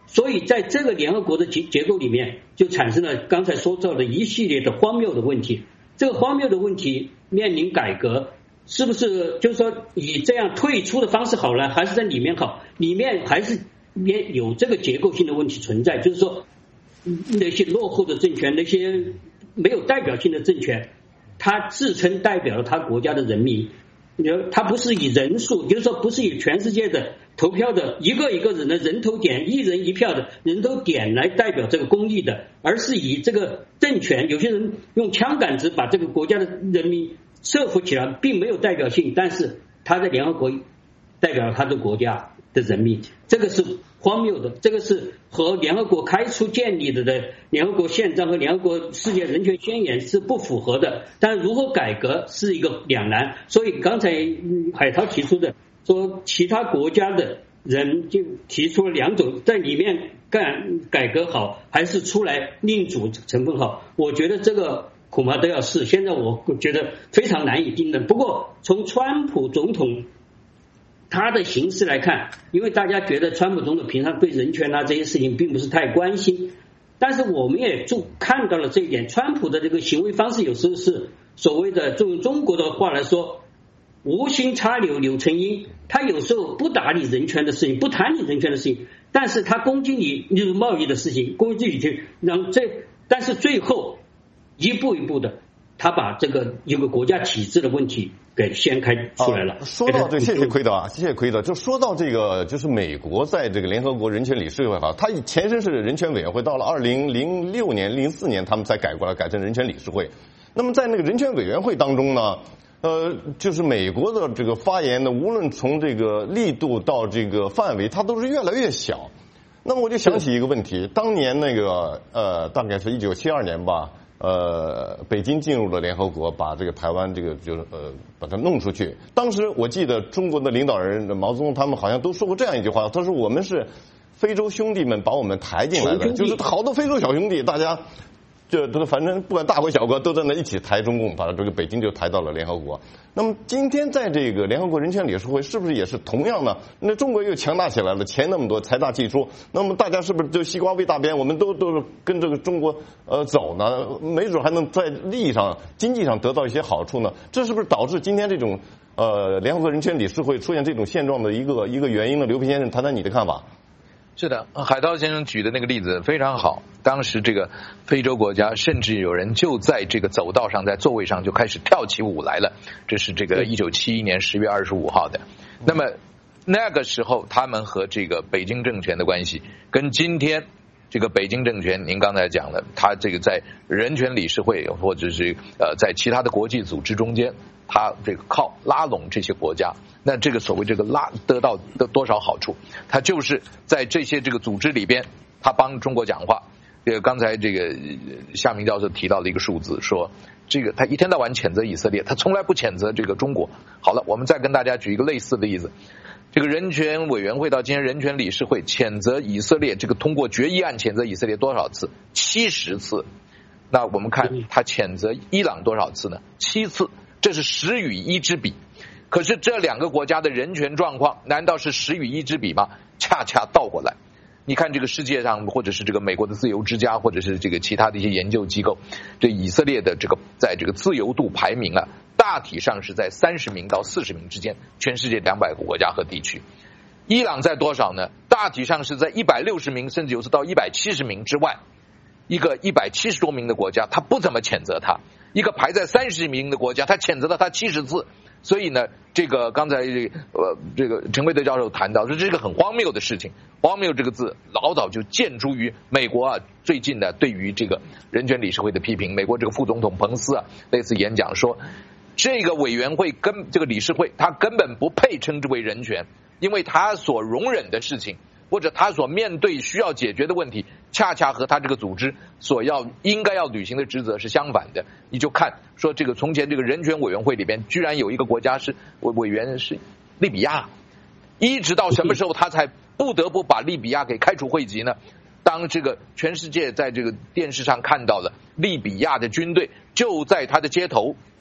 所以在这个联合国的结构里面，就产生了刚才说到的一系列的荒谬的问题。这个荒谬的问题面临改革，是不是就是说以这样退出的方式好呢，还是在里面好？里面还是有这个结构性的问题存在，就是说那些落后的政权，那些没有代表性的政权，他自称代表了他国家的人民，他不是以人数，就是说不是以全世界的投票的一个一个人的人头点，一人一票的人头点来代表这个公益的，而是以这个政权，有些人用枪杆子把这个国家的人民设伏起来，并没有代表性，但是他在联合国代表了他的国家的人民，这个是荒谬的，这个是和联合国开初建立的联合国宪章和联合国世界人权宣言是不符合的。但如何改革是一个两难，所以刚才海涛提出的说其他国家的人就提出了两种，在里面改革好，还是出来另组成分好，我觉得这个恐怕都要试，现在我觉得非常难以定论。不过从川普总统他的形式来看，因为大家觉得川普总统平常对人权这些事情并不是太关心，但是我们也看到了这一点，川普的这个行为方式有时候是所谓的用中国的话来说无心插柳柳成荫，他有时候不打理人权的事情，不谈理人权的事情，但是他攻击你例如贸易的事情，攻击你去但是最后一步一步的他把这个一个国家体制的问题给掀开出来了。 说到这，谢谢奎德啊，谢谢奎德。就说到这个，就是美国在这个联合国人权理事会它前身是人权委员会，到了2006年、04年他们才改过来，改成人权理事会。那么在那个人权委员会当中呢，就是美国的这个发言呢，无论从这个力度到这个范围，它都是越来越小。那么我就想起一个问题，当年那个大概是1972年吧。北京进入了联合国，把这个台湾这个把它弄出去。当时我记得中国的领导人毛泽东他们好像都说过这样一句话，他说我们是非洲兄弟们把我们抬进来的，就是好多非洲小兄弟，大家反正不管大国小国都在那一起抬中共，把这个北京就抬到了联合国。那么今天在这个联合国人权理事会是不是也是同样呢？那中国又强大起来了，钱那么多，财大气粗，那么大家是不是就西瓜喂大边，我们都是跟这个中国走呢？没准还能在利益上、经济上得到一些好处呢？这是不是导致今天这种联合国人权理事会出现这种现状的一个原因呢？刘培先生，谈谈你的看法。 是的，海涛先生举的那个例子非常好。当时这个非洲国家甚至有人就在这个走道上，在座位上就开始跳起舞来了。这是这个1971年10月25号的。那么那个时候他们和这个北京政权的关系，跟今天这个北京政权，您刚才讲了，他这个在人权理事会或者是在其他的国际组织中间，他这个靠拉拢这些国家。那这个所谓这个得到的多少好处？他就是在这些这个组织里边，他帮中国讲话。刚才这个夏明教授提到的一个数字，说这个他一天到晚谴责以色列，他从来不谴责这个中国。好了，我们再跟大家举一个类似的例子。这个人权委员会到今天人权理事会谴责以色列，这个通过决议案谴责以色列多少次？70次。那我们看他谴责伊朗多少次呢？7次，这是10与1之比。可是这两个国家的人权状况难道是10与1之比吗？恰恰倒过来。你看这个世界上，或者是这个美国的自由之家，或者是这个其他的一些研究机构，这以色列的这个在这个自由度排名啊，大体上是在30名到40名之间，全世界200个国家和地区。伊朗在多少呢？大体上是在160名，甚至有时到170名之外。一个170多名的国家，他不怎么谴责他；一个排在30名的国家，他谴责了他70次。所以呢，这个刚才这个陈贵德教授谈到，说这是个很荒谬的事情。荒谬这个字老早就见诸于美国啊，最近的对于这个人权理事会的批评。美国这个副总统彭斯啊，类似演讲说，这个委员会跟这个理事会，他根本不配称之为人权，因为他所容忍的事情，或者他所面对需要解决的问题，恰恰和他这个组织所应该要履行的职责是相反的。你就看说这个从前这个人权委员会里边，居然有一个国家是委员是利比亚，一直到什么时候他才不得不把利比亚给开除会籍呢？当这个全世界在这个电视上看到了利比亚的军队就在他的街头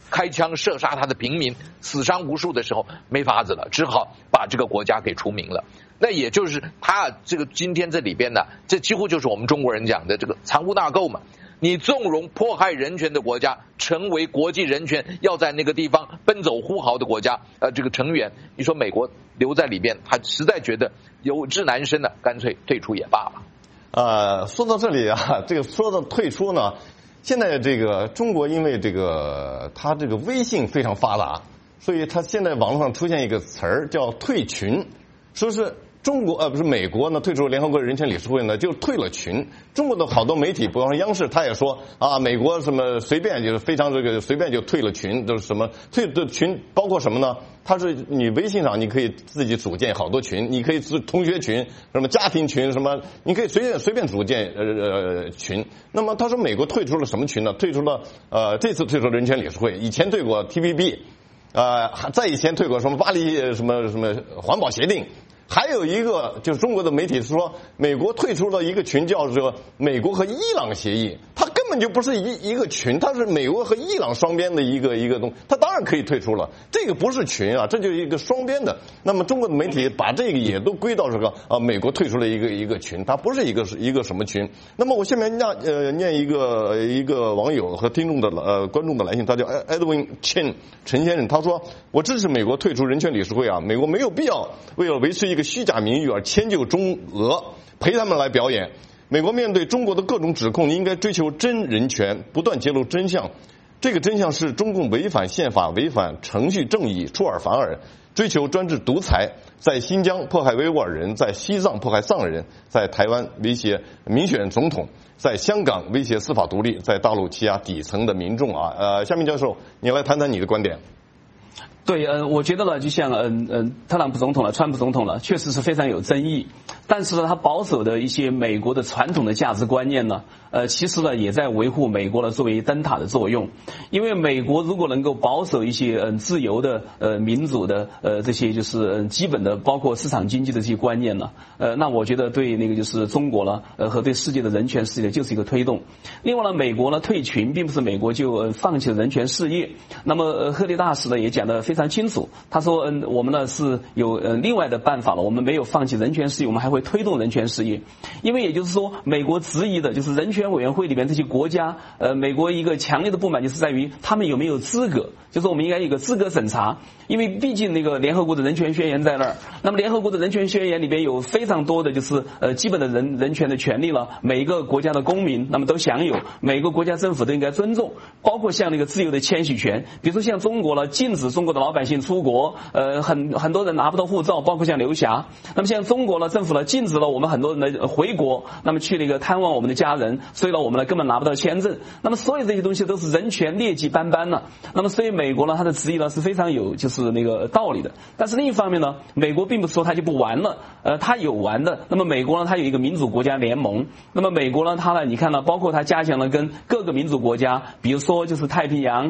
开枪射杀他的平民，死伤无数的时候，没法子了，只好把这个国家给除名了。那也就是他这个今天这里边呢，这几乎就是我们中国人讲的这个藏污纳垢嘛。你纵容迫害人权的国家成为国际人权要在那个地方奔走呼号的国家这个成员，你说美国留在里边，他实在觉得有志难伸呢，干脆退出也罢了。 说到这里啊，这个说到退出呢，现在这个中国因为这个它这个微信非常发达，所以它现在网络上出现一个词儿叫退群，说是中国不是美国呢退出联合国人权理事会呢就退了群。中国的好多媒体，比方说央视，他也说啊，美国什么随便就是非常这个随便就退了群，就是什么退的群包括什么呢？它是你微信上你可以自己组建好多群，你可以同学群、什么家庭群什么，你可以随便组建群。那么他说美国退出了什么群呢？退出了这次退出人权理事会，以前退过 TPP， 在以前退过什么巴黎什么环保协定。还有一个就是中国的媒体说，美国退出了一个群，叫做美国和伊朗协议，它根本就不是一个群，它是美国和伊朗双边的一个东西，它当然可以退出了。这个不是群啊，这就是一个双边的。那么中国的媒体把这个也都归到这个美国退出了一个群，它不是一个什么群。那么我下面念一个网友和听众的观众的来信，他叫 Edwin Chen 陈先生，他说我支持美国退出人权理事会啊，美国没有必要为了维持一个虚假名誉而迁就中俄，陪他们来表演。美国面对中国的各种指控，应该追求真人权，不断揭露真相。这个真相是中共违反宪法、违反程序正义、出尔反尔，追求专制独裁，在新疆迫害维吾尔人，在西藏迫害藏人，在台湾威胁民选总统，在香港威胁司法独立，在大陆欺压底层的民众啊。夏明教授，你来谈谈你的观点。 对，我觉得呢，就像特朗普总统了、川普总统了，确实是非常有争议。但是呢，他保守的一些美国的传统的价值观念呢，其实呢也在维护美国呢作为灯塔的作用。因为美国如果能够保守一些自由的民主的这些就是基本的包括市场经济的这些观念呢，那我觉得对那个就是中国呢和对世界的人权事业就是一个推动。另外呢，美国呢退群并不是美国就放弃了人权事业。那么赫利大使呢也讲得非常清楚，他说我们呢是有另外的办法了，我们没有放弃人权事业，我们还会推动人权事业。因为也就是说，美国质疑的就是人权委员会里面这些国家，美国一个强烈的不满就是在于他们有没有资格，就是我们应该有个资格审查。因为毕竟那个联合国的人权宣言在那儿，那么联合国的人权宣言里边有非常多的就是基本的人权的权利了，每一个国家的公民那么都享有，每个国家政府都应该尊重，包括像那个自由的迁徙权，比如说像中国了，禁止中国的老百姓出国，很多人拿不到护照，包括像刘霞。那么像中国呢，政府呢禁止了我们很多人的回国，那么去那个探望我们的家人，所以呢我们呢根本拿不到签证。那么所有这些东西都是人权劣迹斑斑了。那么所以美国呢，它的质疑呢是非常有就是那个道理的。但是另一方面呢，美国并不是说它就不玩了，它有玩的。那么美国呢，它有一个民主国家联盟。那么美国呢，它呢，你看呢，包括它加强了跟各个民主国家，比如说就是太平洋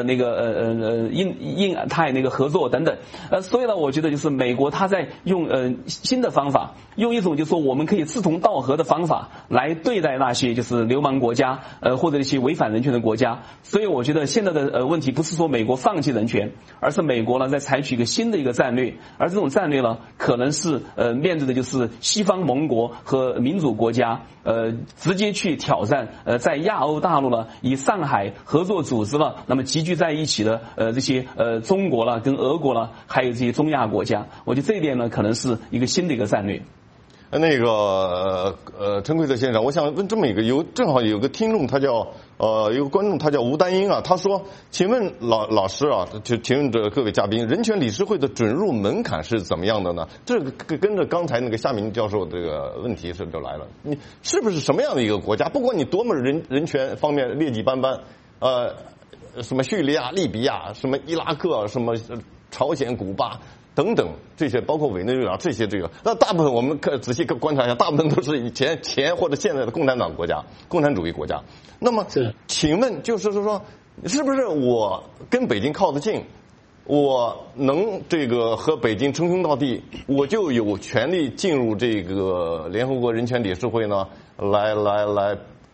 印太那个合作等等。所以呢，我觉得就是美国它在用新的方法，用一种就是说我们可以志同道合的方法来对待那些就是流氓国家或者一些违反人权的国家。所以我觉得现在的问题不是说美国放弃人权，而是美国呢在采取一个新的一个战略，而这种战略呢可能是面对的就是西方盟国和民主国家直接去挑战在亚欧大陆呢以上海合作组织了那么集聚在一起的这些中国了跟俄国了还有这些中亚国家。我觉得这一点呢可能是一个新的一个战略。 那个陈奎特先生，我想问这么一个正好有个听众，他叫有个观众，他叫吴丹英啊，他说，请问老师啊，就请问这各位嘉宾，人权理事会的准入门槛是怎么样的呢？这个跟着刚才那个夏明教授这个问题就来了，你是不是什么样的一个国家？不管你多么人权方面劣迹斑斑，什么叙利亚、利比亚，什么伊拉克，什么朝鲜、古巴。等等，这些包括委内瑞拉这些那大部分我们仔细观察一下，大部分都是以前或者现在的共产党国家、共产主义国家。那么，请问就是说，是不是我跟北京靠得近，我能这个和北京称兄道弟，我就有权利进入这个联合国人权理事会呢？来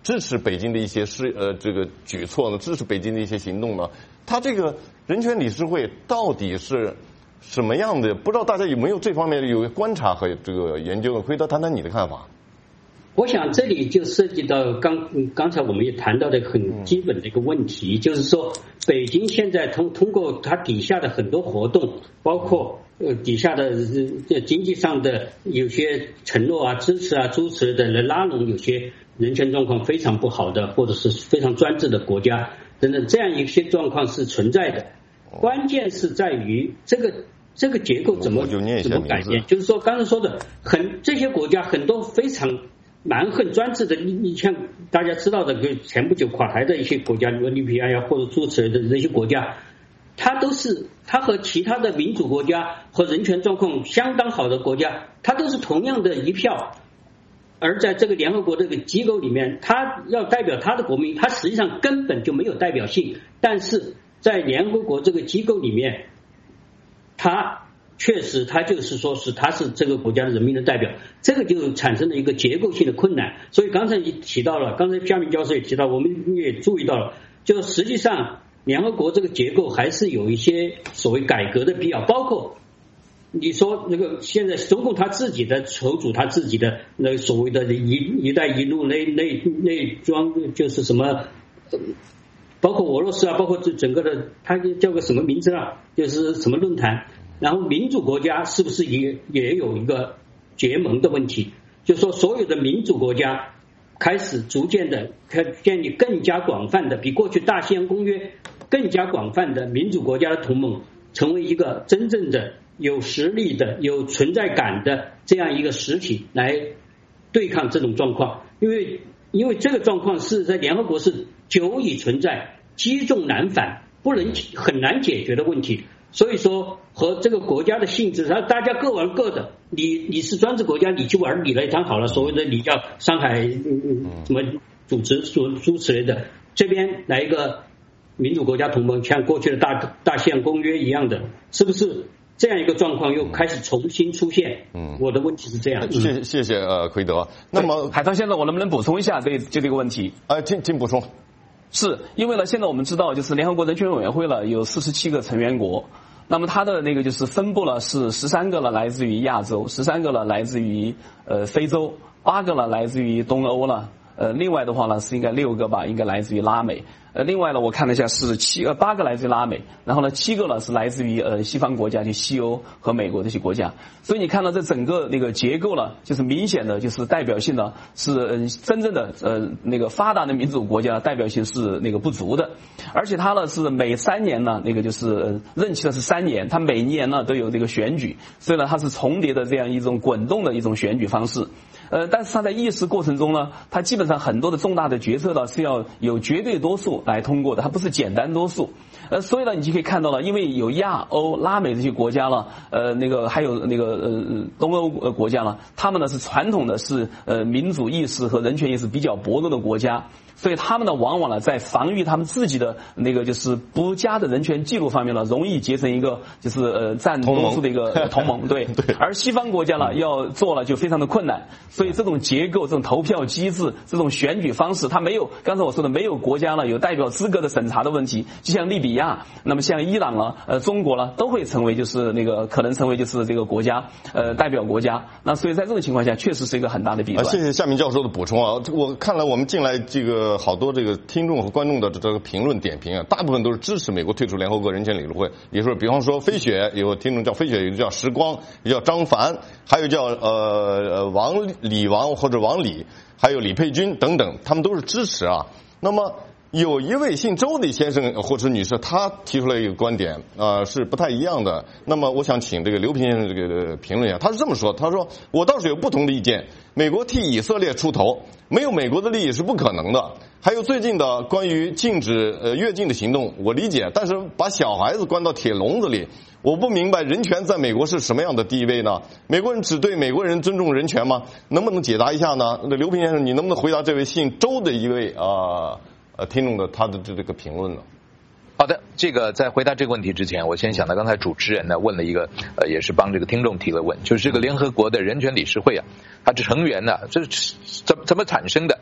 支持北京的一些这个举措呢，支持北京的一些行动呢？他这个人权理事会到底是什么样的？不知道大家有没有这方面有观察和这个研究？回头谈谈你的看法。 我想这里就涉及到刚才我们也谈到的很基本的一个问题，就是说北京现在通过它底下的很多活动，包括底下的经济上的有些承诺啊、支持啊、诸此的来拉拢有些人权状况非常不好的或者是非常专制的国家等等，这样一些状况是存在的。关键是在于这个结构怎么改变，就是说刚才说的这些国家很多非常蛮横专制的，你像大家知道的前不久垮台的一些国家，比如利比亚呀或者诸此类的这些国家，它和其他的民主国家和人权状况相当好的国家，它都是同样的一票。而在这个联合国这个机构里面，它要代表它的国民，它实际上根本就没有代表性。但是在联合国这个机构里面，它确实，他就是说是他是这个国家的人民的代表，这个就产生了一个结构性的困难。所以刚才你提到了，刚才夏明教授也提到，我们也注意到了，就实际上联合国这个结构还是有一些所谓改革的必要，包括你说那个现在中共他自己的筹组他自己的那所谓的一带一路内装，就是什么。包括俄罗斯啊，包括整个的，它叫个什么名字啊？就是什么论坛。然后民主国家是不是也有一个结盟的问题？就是说所有的民主国家开始逐渐的建立更加广泛的，比过去大西洋公约更加广泛的民主国家的同盟，成为一个真正的有实力的、有存在感的这样一个实体来对抗这种状况。因为这个状况是在联合国是久已存在、积重难返、很难解决的问题。所以说和这个国家的性质，大家各玩各的，你是专制国家，你去玩你那一趟好了，所谓的你叫上海什么组织诸此类的，这边来一个民主国家同盟，像过去的大西洋公约一样的，是不是这样一个状况又开始重新出现？我的问题是这样。 谢谢奎德。那么海涛先生，我能不能补充一下就这个问题？ 请补充。 是因为呢，现在我们知道，就是联合国人权委员会了有47个成员国，那么它的那个就是分布了是13个了来自于亚洲，13个了来自于非洲，8个了来自于东欧了，另外的话呢是应该6个吧，应该来自于拉美。另外呢，我看了一下是8个来自于拉美，然后呢7个呢是来自于西方国家，就西欧和美国这些国家。所以你看到这整个那个结构呢，就是明显的就是代表性呢是真正的那个发达的民主国家代表性是那个不足的，而且它呢是每3年呢那个就是任期的是3年，它每年呢都有这个选举，所以呢它是重叠的这样一种滚动的一种选举方式。但是它在议事过程中呢，它基本上很多的重大的决策呢是要有绝对多数来通过的，它不是简单多数。所以呢，你就可以看到了，因为有亚欧、拉美这些国家了，那个还有那个东欧国家了，他们呢是传统的是民主意识和人权意识比较薄弱的国家。所以他们呢，往往呢在防御他们自己的那个就是不佳的人权记录方面呢，容易结成一个就是占多数的一个同盟。对。而西方国家呢，要做了就非常的困难。所以这种结构、这种投票机制、这种选举方式，它没有刚才我说的没有国家呢有代表资格的审查的问题。就像利比亚，那么像伊朗啊、中国呢，都会成为就是那个可能成为就是这个国家代表国家。那所以在这种情况下，确实是一个很大的弊端。 谢谢夏明教授的补充啊！我看来我们进来这个好多这个听众和观众的这个评论点评啊，大部分都是支持美国退出联合国人权理事会。也就是比方说飞雪，有听众叫飞雪，有个叫时光，有叫张凡，还有叫李王或者王李，还有李佩君等等，他们都是支持啊。那么有一位姓周的先生或者女士，他提出来一个观点是不太一样的。那么我想请这个刘平先生这个评论一下，他是这么说，他说我倒是有不同的意见，美国替以色列出头，没有美国的利益是不可能的。还有最近的关于禁止越境的行动，我理解，但是把小孩子关到铁笼子里，我不明白人权在美国是什么样的地位呢？美国人只对美国人尊重人权吗？能不能解答一下呢？刘平先生，你能不能回答这位姓周的一位听众的他的这个评论呢？ 好的，这个在回答这个问题之前，我先想到刚才主持人呢问了一个也是帮这个听众提了问，就是这个联合国的人权理事会啊，它的成员呢这是怎么产生的？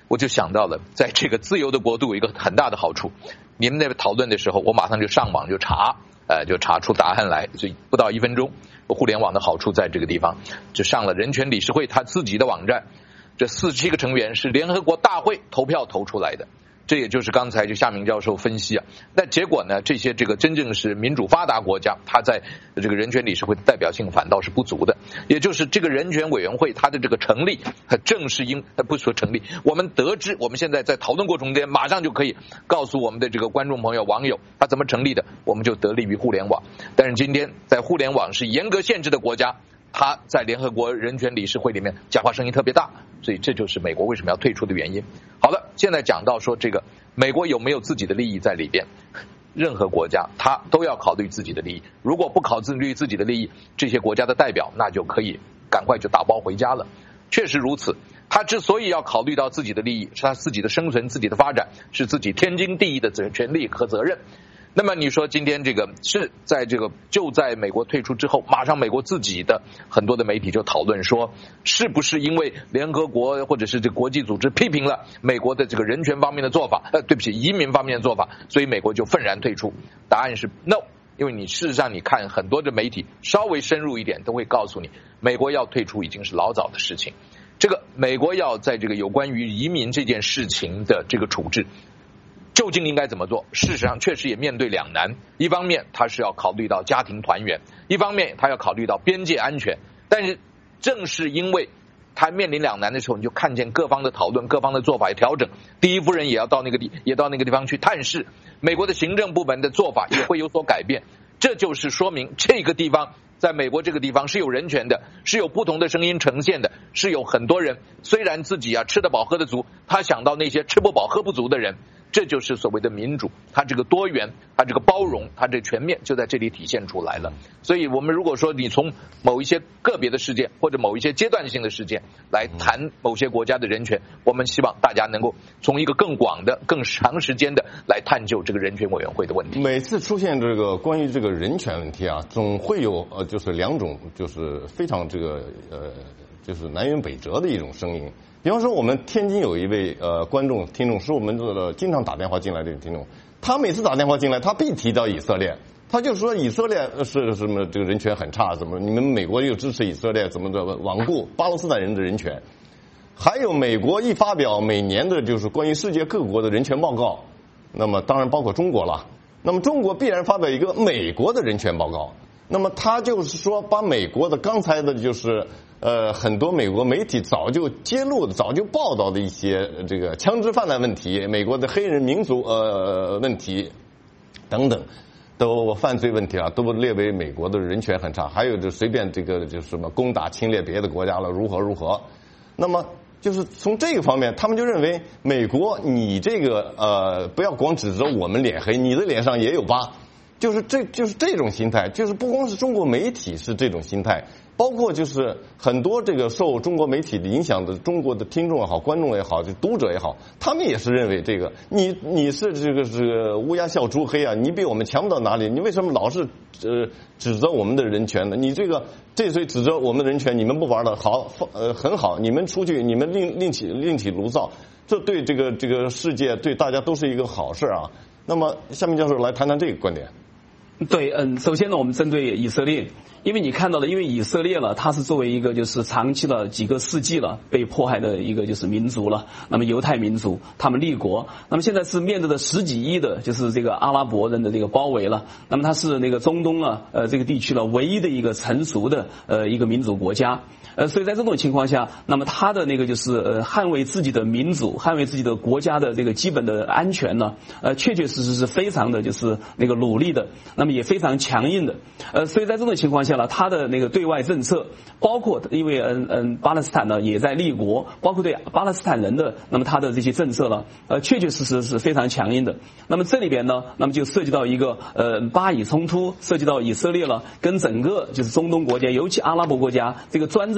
我就想到了，在这个自由的国度有一个很大的好处，你们在讨论的时候，我马上就上网就查，就查出答案来，就不到1分钟。互联网的好处在这个地方，就上了人权理事会他自己的网站，这47个成员是联合国大会投票投出来的。这也就是刚才就夏明教授分析啊，那结果呢，这些这个真正是民主发达国家，它在这个人权理事会的代表性反倒是不足的。也就是这个人权委员会它的这个成立，正是不说成立，我们得知我们现在在讨论过程中间，马上就可以告诉我们的这个观众朋友网友，它怎么成立的，我们就得力于互联网。但是今天在互联网是严格限制的国家，他在联合国人权理事会里面讲话声音特别大，所以这就是美国为什么要退出的原因。好了，现在讲到说这个美国有没有自己的利益在里边，任何国家他都要考虑自己的利益，如果不考虑自己的利益，这些国家的代表那就可以赶快就打包回家了。确实如此，他之所以要考虑到自己的利益，是他自己的生存、自己的发展，是自己天经地义的权利和责任。那么你说今天这个是在这个就在美国退出之后，马上美国自己的很多的媒体就讨论说，是不是因为联合国或者是这国际组织批评了美国的这个人权方面的做法，对不起，移民方面的做法，所以美国就愤然退出？答案是 no， 因为你事实上你看很多的媒体稍微深入一点都会告诉你，美国要退出已经是老早的事情。这个美国要在这个有关于移民这件事情的这个处置究竟应该怎么做？事实上确实也面对两难，一方面他是要考虑到家庭团圆，一方面他要考虑到边界安全。但是正是因为他面临两难的时候，你就看见各方的讨论，各方的做法也调整。第一夫人也到那个地方去探视，美国的行政部门的做法也会有所改变。这就是说明这个地方，在美国这个地方是有人权的，是有不同的声音呈现的，是有很多人虽然自己吃得饱喝得足，他想到那些吃不饱喝不足的人。这就是所谓的民主，它这个多元，它这个包容，它这全面就在这里体现出来了。所以我们如果说你从某一些个别的事件或者某一些阶段性的事件来谈某些国家的人权，我们希望大家能够从一个更广的更长时间的来探究这个人权委员会的问题。 每次出现这个关于这个人权问题啊，总会有就是两种就是非常这个就是南辕北辙的一种声音。比方说我们天津有一位观众听众，是我们经常打电话进来的听众，他每次打电话进来他必提到以色列，他就说以色列是什么这个人权很差，怎么你们美国又支持以色列怎么的罔顾巴勒斯坦人的人权。还有美国一发表每年的就是关于世界各国的人权报告，那么当然包括中国了，那么中国必然发表一个美国的人权报告，那么他就是说把美国的刚才的就是很多美国媒体早就揭露的早就报道的一些这个枪支泛滥问题，美国的黑人民族问题等等都犯罪问题啊，都列为美国的人权很差。还有就随便这个就是什么攻打侵略别的国家了如何，那么就是从这个方面他们就认为美国你这个不要光指责我们脸黑，你的脸上也有疤，就是这种心态，就是不光是中国媒体是这种心态，包括就是很多这个受中国媒体的影响的中国的听众也好，观众也好，就读者也好，他们也是认为这个你是这个是乌鸦笑猪黑啊，你比我们强不到哪里，你为什么老是指责我们的人权呢？你这所以指责我们的人权，你们不玩了，好很好，你们出去你们另起炉灶，这对这个世界对大家都是一个好事啊。那么夏明教授来谈谈这个观点。 对，首先呢，我们针对以色列，因为你看到了，因为以色列呢，它是作为一个就是长期了几个世纪了被迫害的一个就是民族了，那么犹太民族他们立国，那么现在是面对的10几亿的就是这个阿拉伯人的这个包围了，那么它是那个中东啊这个地区了唯一的一个成熟的一个民主国家。所以在这种情况下，那么他的那个就是捍卫自己的民主，捍卫自己的国家的这个基本的安全呢，确确实实是非常的就是那个努力的，那么也非常强硬的。所以在这种情况下呢，他的那个对外政策，包括因为巴勒斯坦呢也在立国，包括对巴勒斯坦人的，那么他的这些政策呢，确确实实是非常强硬的。那么这里边呢，那么就涉及到一个巴以冲突，涉及到以色列了跟整个就是中东国家，尤其阿拉伯国家这个专制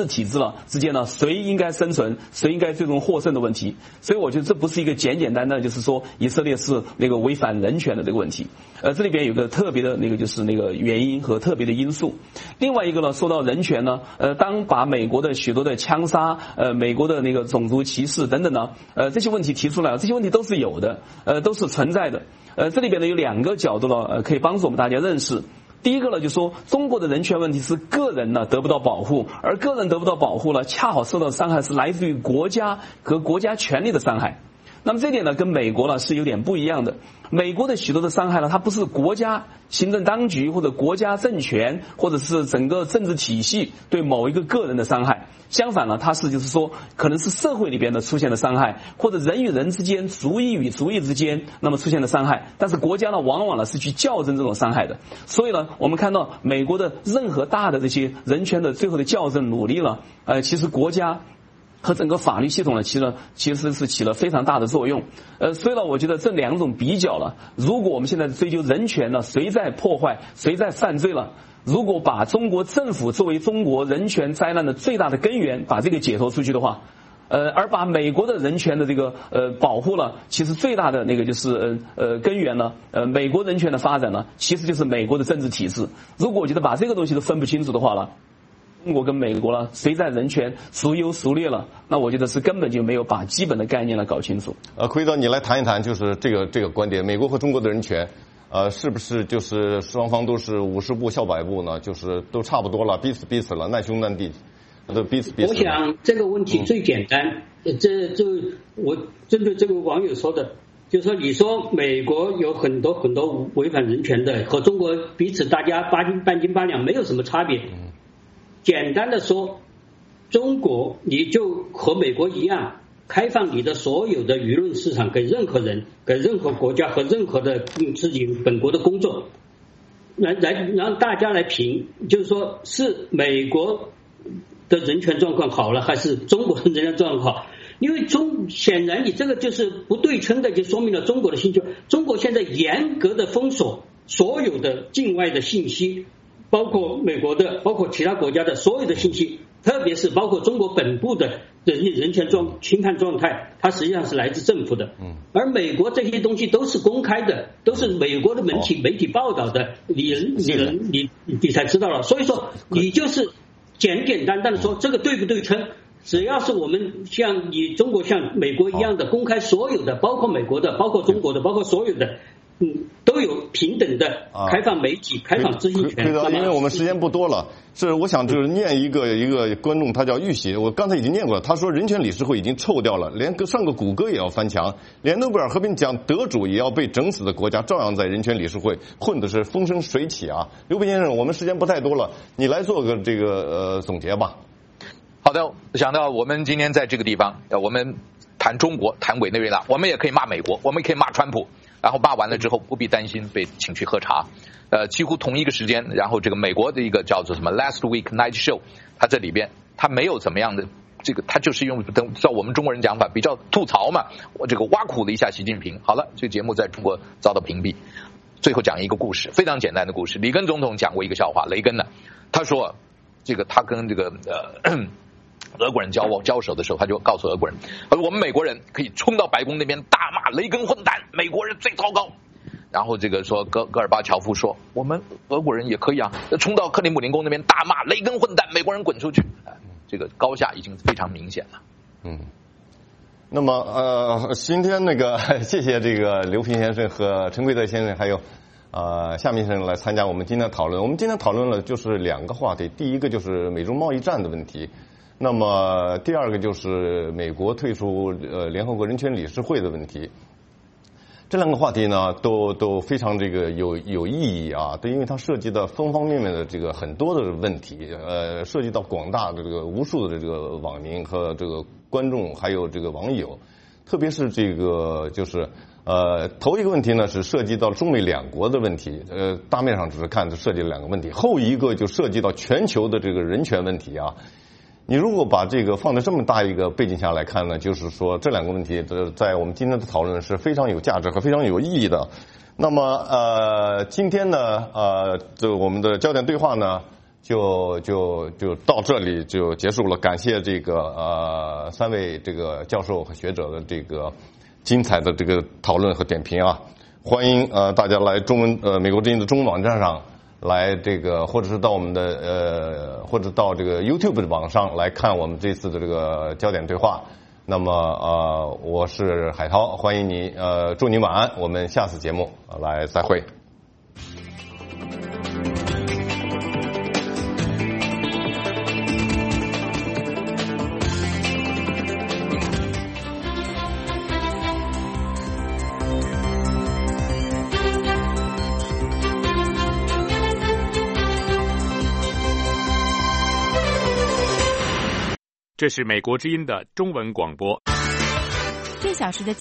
体制了之间呢，谁应该生存，谁应该最终获胜的问题。所以我觉得这不是一个简简单单就是说以色列是那个违反人权的这个问题。这里边有个特别的那个就是那个原因和特别的因素。另外一个呢，说到人权呢，当把美国的许多的枪杀，美国的那个种族歧视等等呢，这些问题提出来了，这些问题都是有的，都是存在的。这里边呢有2个角度呢，可以帮助我们大家认识。第一个呢，就是说中国的人权问题是个人呢得不到保护，而个人得不到保护呢，恰好受到的伤害是来自于国家和国家权力的伤害。那么这点呢，跟美国呢是有点不一样的。美国的许多的伤害呢，它不是国家行政当局或者国家政权或者是整个政治体系对某一个个人的伤害，相反呢，它是就是说可能是社会里边的出现的伤害，或者人与人之间、族裔与族裔之间那么出现的伤害。但是国家呢，往往呢是去校正这种伤害的。所以呢，我们看到美国的任何大的这些人权的最后的校正努力了，其实国家和整个法律系统呢，其实是起了非常大的作用。所以呢，我觉得这2种比较了，如果我们现在追究人权呢，谁在破坏，谁在犯罪了？如果把中国政府作为中国人权灾难的最大的根源，把这个解脱出去的话，而把美国的人权的这个保护了，其实最大的那个就是根源呢，美国人权的发展呢，其实就是美国的政治体制。如果我觉得把这个东西都分不清楚的话了，中国跟美国了，谁在人权孰优孰劣了？那我觉得是根本就没有把基本的概念来搞清楚。 奎导，你来谈一谈，就是这个观点，美国和中国的人权，是不是就是双方都是50步笑100步呢？就是都差不多了，彼此了，难兄难弟，都彼此。 我想这个问题最简单，这就我针对这个网友说的，就是说你说美国有很多违反人权的，和中国彼此大家半斤八两，没有什么差别。简单的说，中国你就和美国一样，开放你的所有的舆论市场给任何人、给任何国家和任何的自己本国的公众，来让大家来评，就是说是美国的人权状况好了，还是中国的人权状况好？因为显然你这个就是不对称的，就说明了中国的信息。中国现在严格的封锁所有的境外的信息，包括美国的，包括其他国家的所有的信息，特别是包括中国本部的人权侵犯状态，它实际上是来自政府的。而美国这些东西都是公开的，都是美国的媒体报道的，你才知道了。所以说，你就是简单的说，这个对不对称？只要是我们像中国像美国一样的公开所有的，包括美国的，包括中国的，包括所有的。都有平等的开放媒体、开放资讯权。 因为我们时间不多了，我想就是念一个观众，他叫玉玺，我刚才已经念过了。他说人权理事会已经臭掉了，连上个谷歌也要翻墙，连诺贝尔和平奖得主也要被整死的国家，照样在人权理事会混的是风生水起啊！刘培先生，我们时间不太多了，你来做个这个总结吧。 好的，想到我们今天在这个地方，我们谈中国，谈委内瑞拉，我们也可以骂美国，我们也可以骂川普。然后骂完了之后不必担心被请去喝茶，几乎同一个时间，然后这个美国的一个叫做什么 Last Week Night Show， 它这里边它没有怎么样的这个，它就是用照我们中国人讲法比较吐槽嘛，我这个挖苦了一下习近平。好了，这个节目在中国遭到屏蔽。最后讲一个故事，非常简单的故事。里根总统讲过一个笑话，雷根呢，他说这个他跟这个俄国人交手的时候，他就告诉俄国人，我们美国人可以冲到白宫那边大骂雷根混蛋，美国人最糟糕。然后这个说戈尔巴乔夫说，我们俄国人也可以啊，冲到克里姆林宫那边大骂雷根混蛋，美国人滚出去。这个高下已经非常明显了。 那么今天谢谢这个刘平先生和陈奎德先生还有夏明先生来参加我们今天的讨论。我们今天讨论了就是2个话题，第一个就是美中贸易战的问题。那么第2个就是美国退出联合国人权理事会的问题。这2个话题呢都非常这个有意义啊，对，因为它涉及到方方面面的这个很多的问题，涉及到广大的这个无数的这个网民和这个观众还有这个网友，特别是这个就是头一个问题呢是涉及到中美2国的问题，大面上只是看涉及了2个问题，后一个就涉及到全球的这个人权问题啊。你如果把这个放在这么大一个背景下来看呢，就是说这2个问题在我们今天的讨论是非常有价值和非常有意义的。那么今天呢这我们的焦点对话呢就到这里就结束了。感谢这个3位这个教授和学者的这个精彩的这个讨论和点评啊！欢迎大家来美国之音的中文网站上来这个，或者是到我们的或者到这个 YouTube 的网上来看我们这次的这个焦点对话。那么我是海涛，欢迎你祝你晚安，我们下次节目来再会。 这是美国之音的中文广播。 这小时的